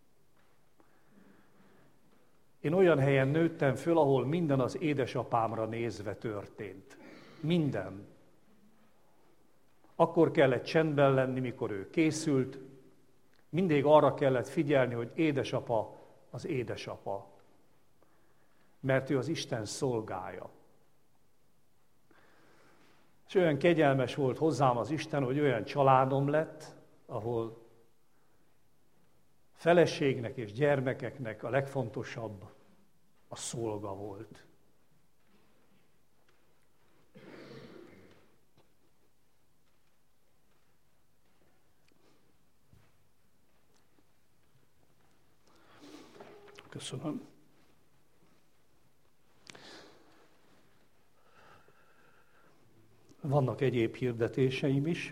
Én olyan helyen nőttem föl, ahol minden az édesapámra nézve történt. Minden. Akkor kellett csendben lenni, mikor ő készült. Mindig arra kellett figyelni, hogy édesapa az édesapa. Mert ő az Isten szolgája. És olyan kegyelmes volt hozzám az Isten, hogy olyan családom lett, ahol feleségnek és gyermekeknek a legfontosabb a szolga volt. Köszönöm. Vannak egyéb hirdetéseim is.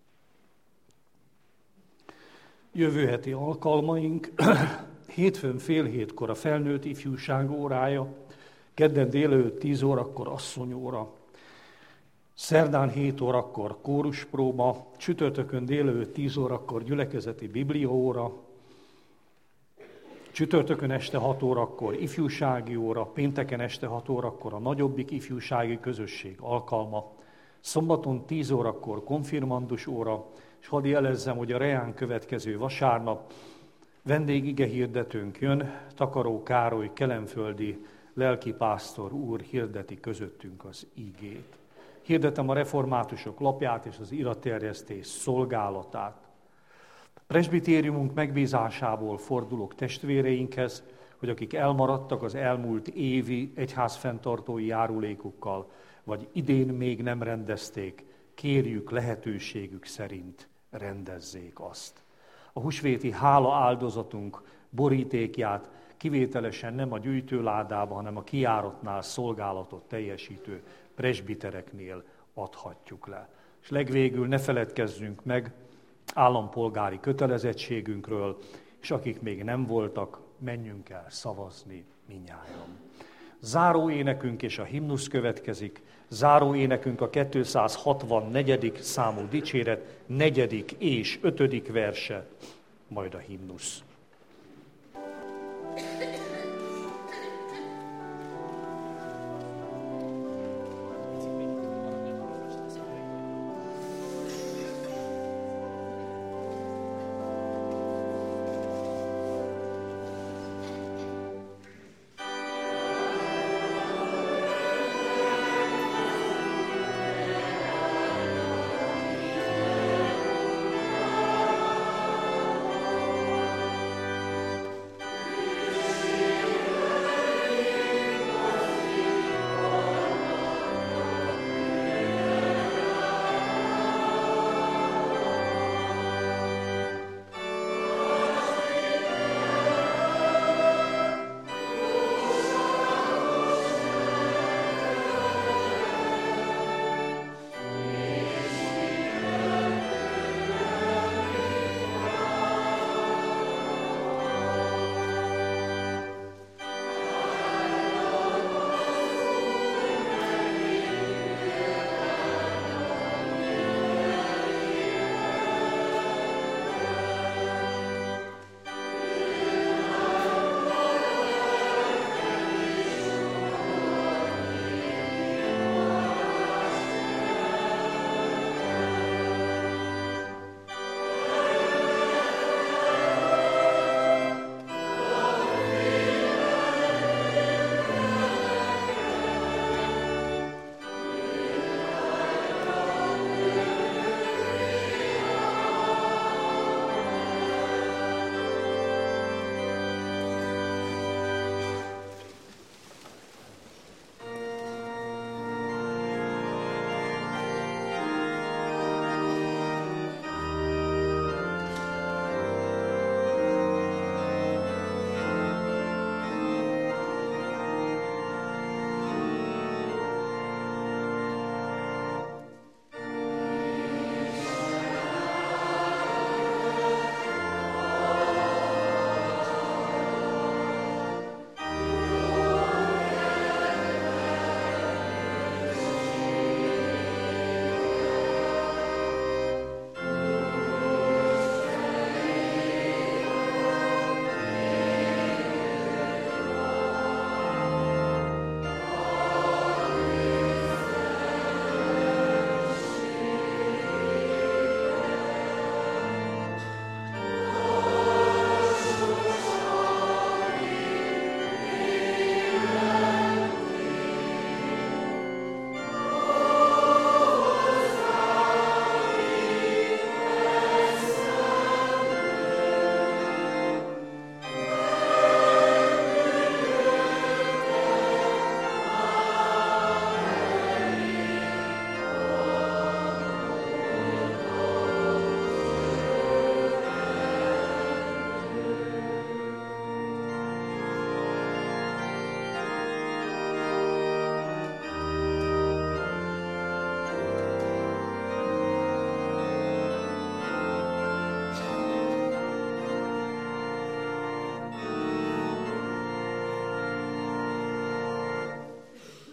Jövő heti alkalmaink, hétfőn fél hétkor a felnőtt ifjúság órája, kedden délelőtt tíz órakor asszonyóra, szerdán hét órakor kóruspróba, csütörtökön délelőtt tíz órakor gyülekezeti bibliaóra, csütörtökön este hat órakor ifjúsági óra, pénteken este hat órakor a nagyobbik ifjúsági közösség alkalma, szombaton tíz órakor konfirmandus óra, és hadd jelezzem, hogy a reán következő vasárnap vendégigehirdetőnk jön, Takaró Károly kelenföldi lelkipásztor úr hirdeti közöttünk az igét. Hirdetem a reformátusok lapját és az iratterjesztés szolgálatát. Presbitériumunk megbízásából fordulok testvéreinkhez, hogy akik elmaradtak az elmúlt évi egyházfenntartói járulékukkal, vagy idén még nem rendezték, kérjük lehetőségük szerint rendezzék azt. A húsvéti hála áldozatunk borítékját kivételesen nem a gyűjtőládába, hanem a kijáratnál szolgálatot teljesítő presbitereknél adhatjuk le. És legvégül ne feledkezzünk meg állampolgári kötelezettségünkről, és akik még nem voltak, menjünk el szavazni mindnyájan. Záró énekünk és a himnusz következik. Záró énekünk a kétszázhatvannegyedik számú dicséret, negyedik és ötödik verse, majd a himnusz.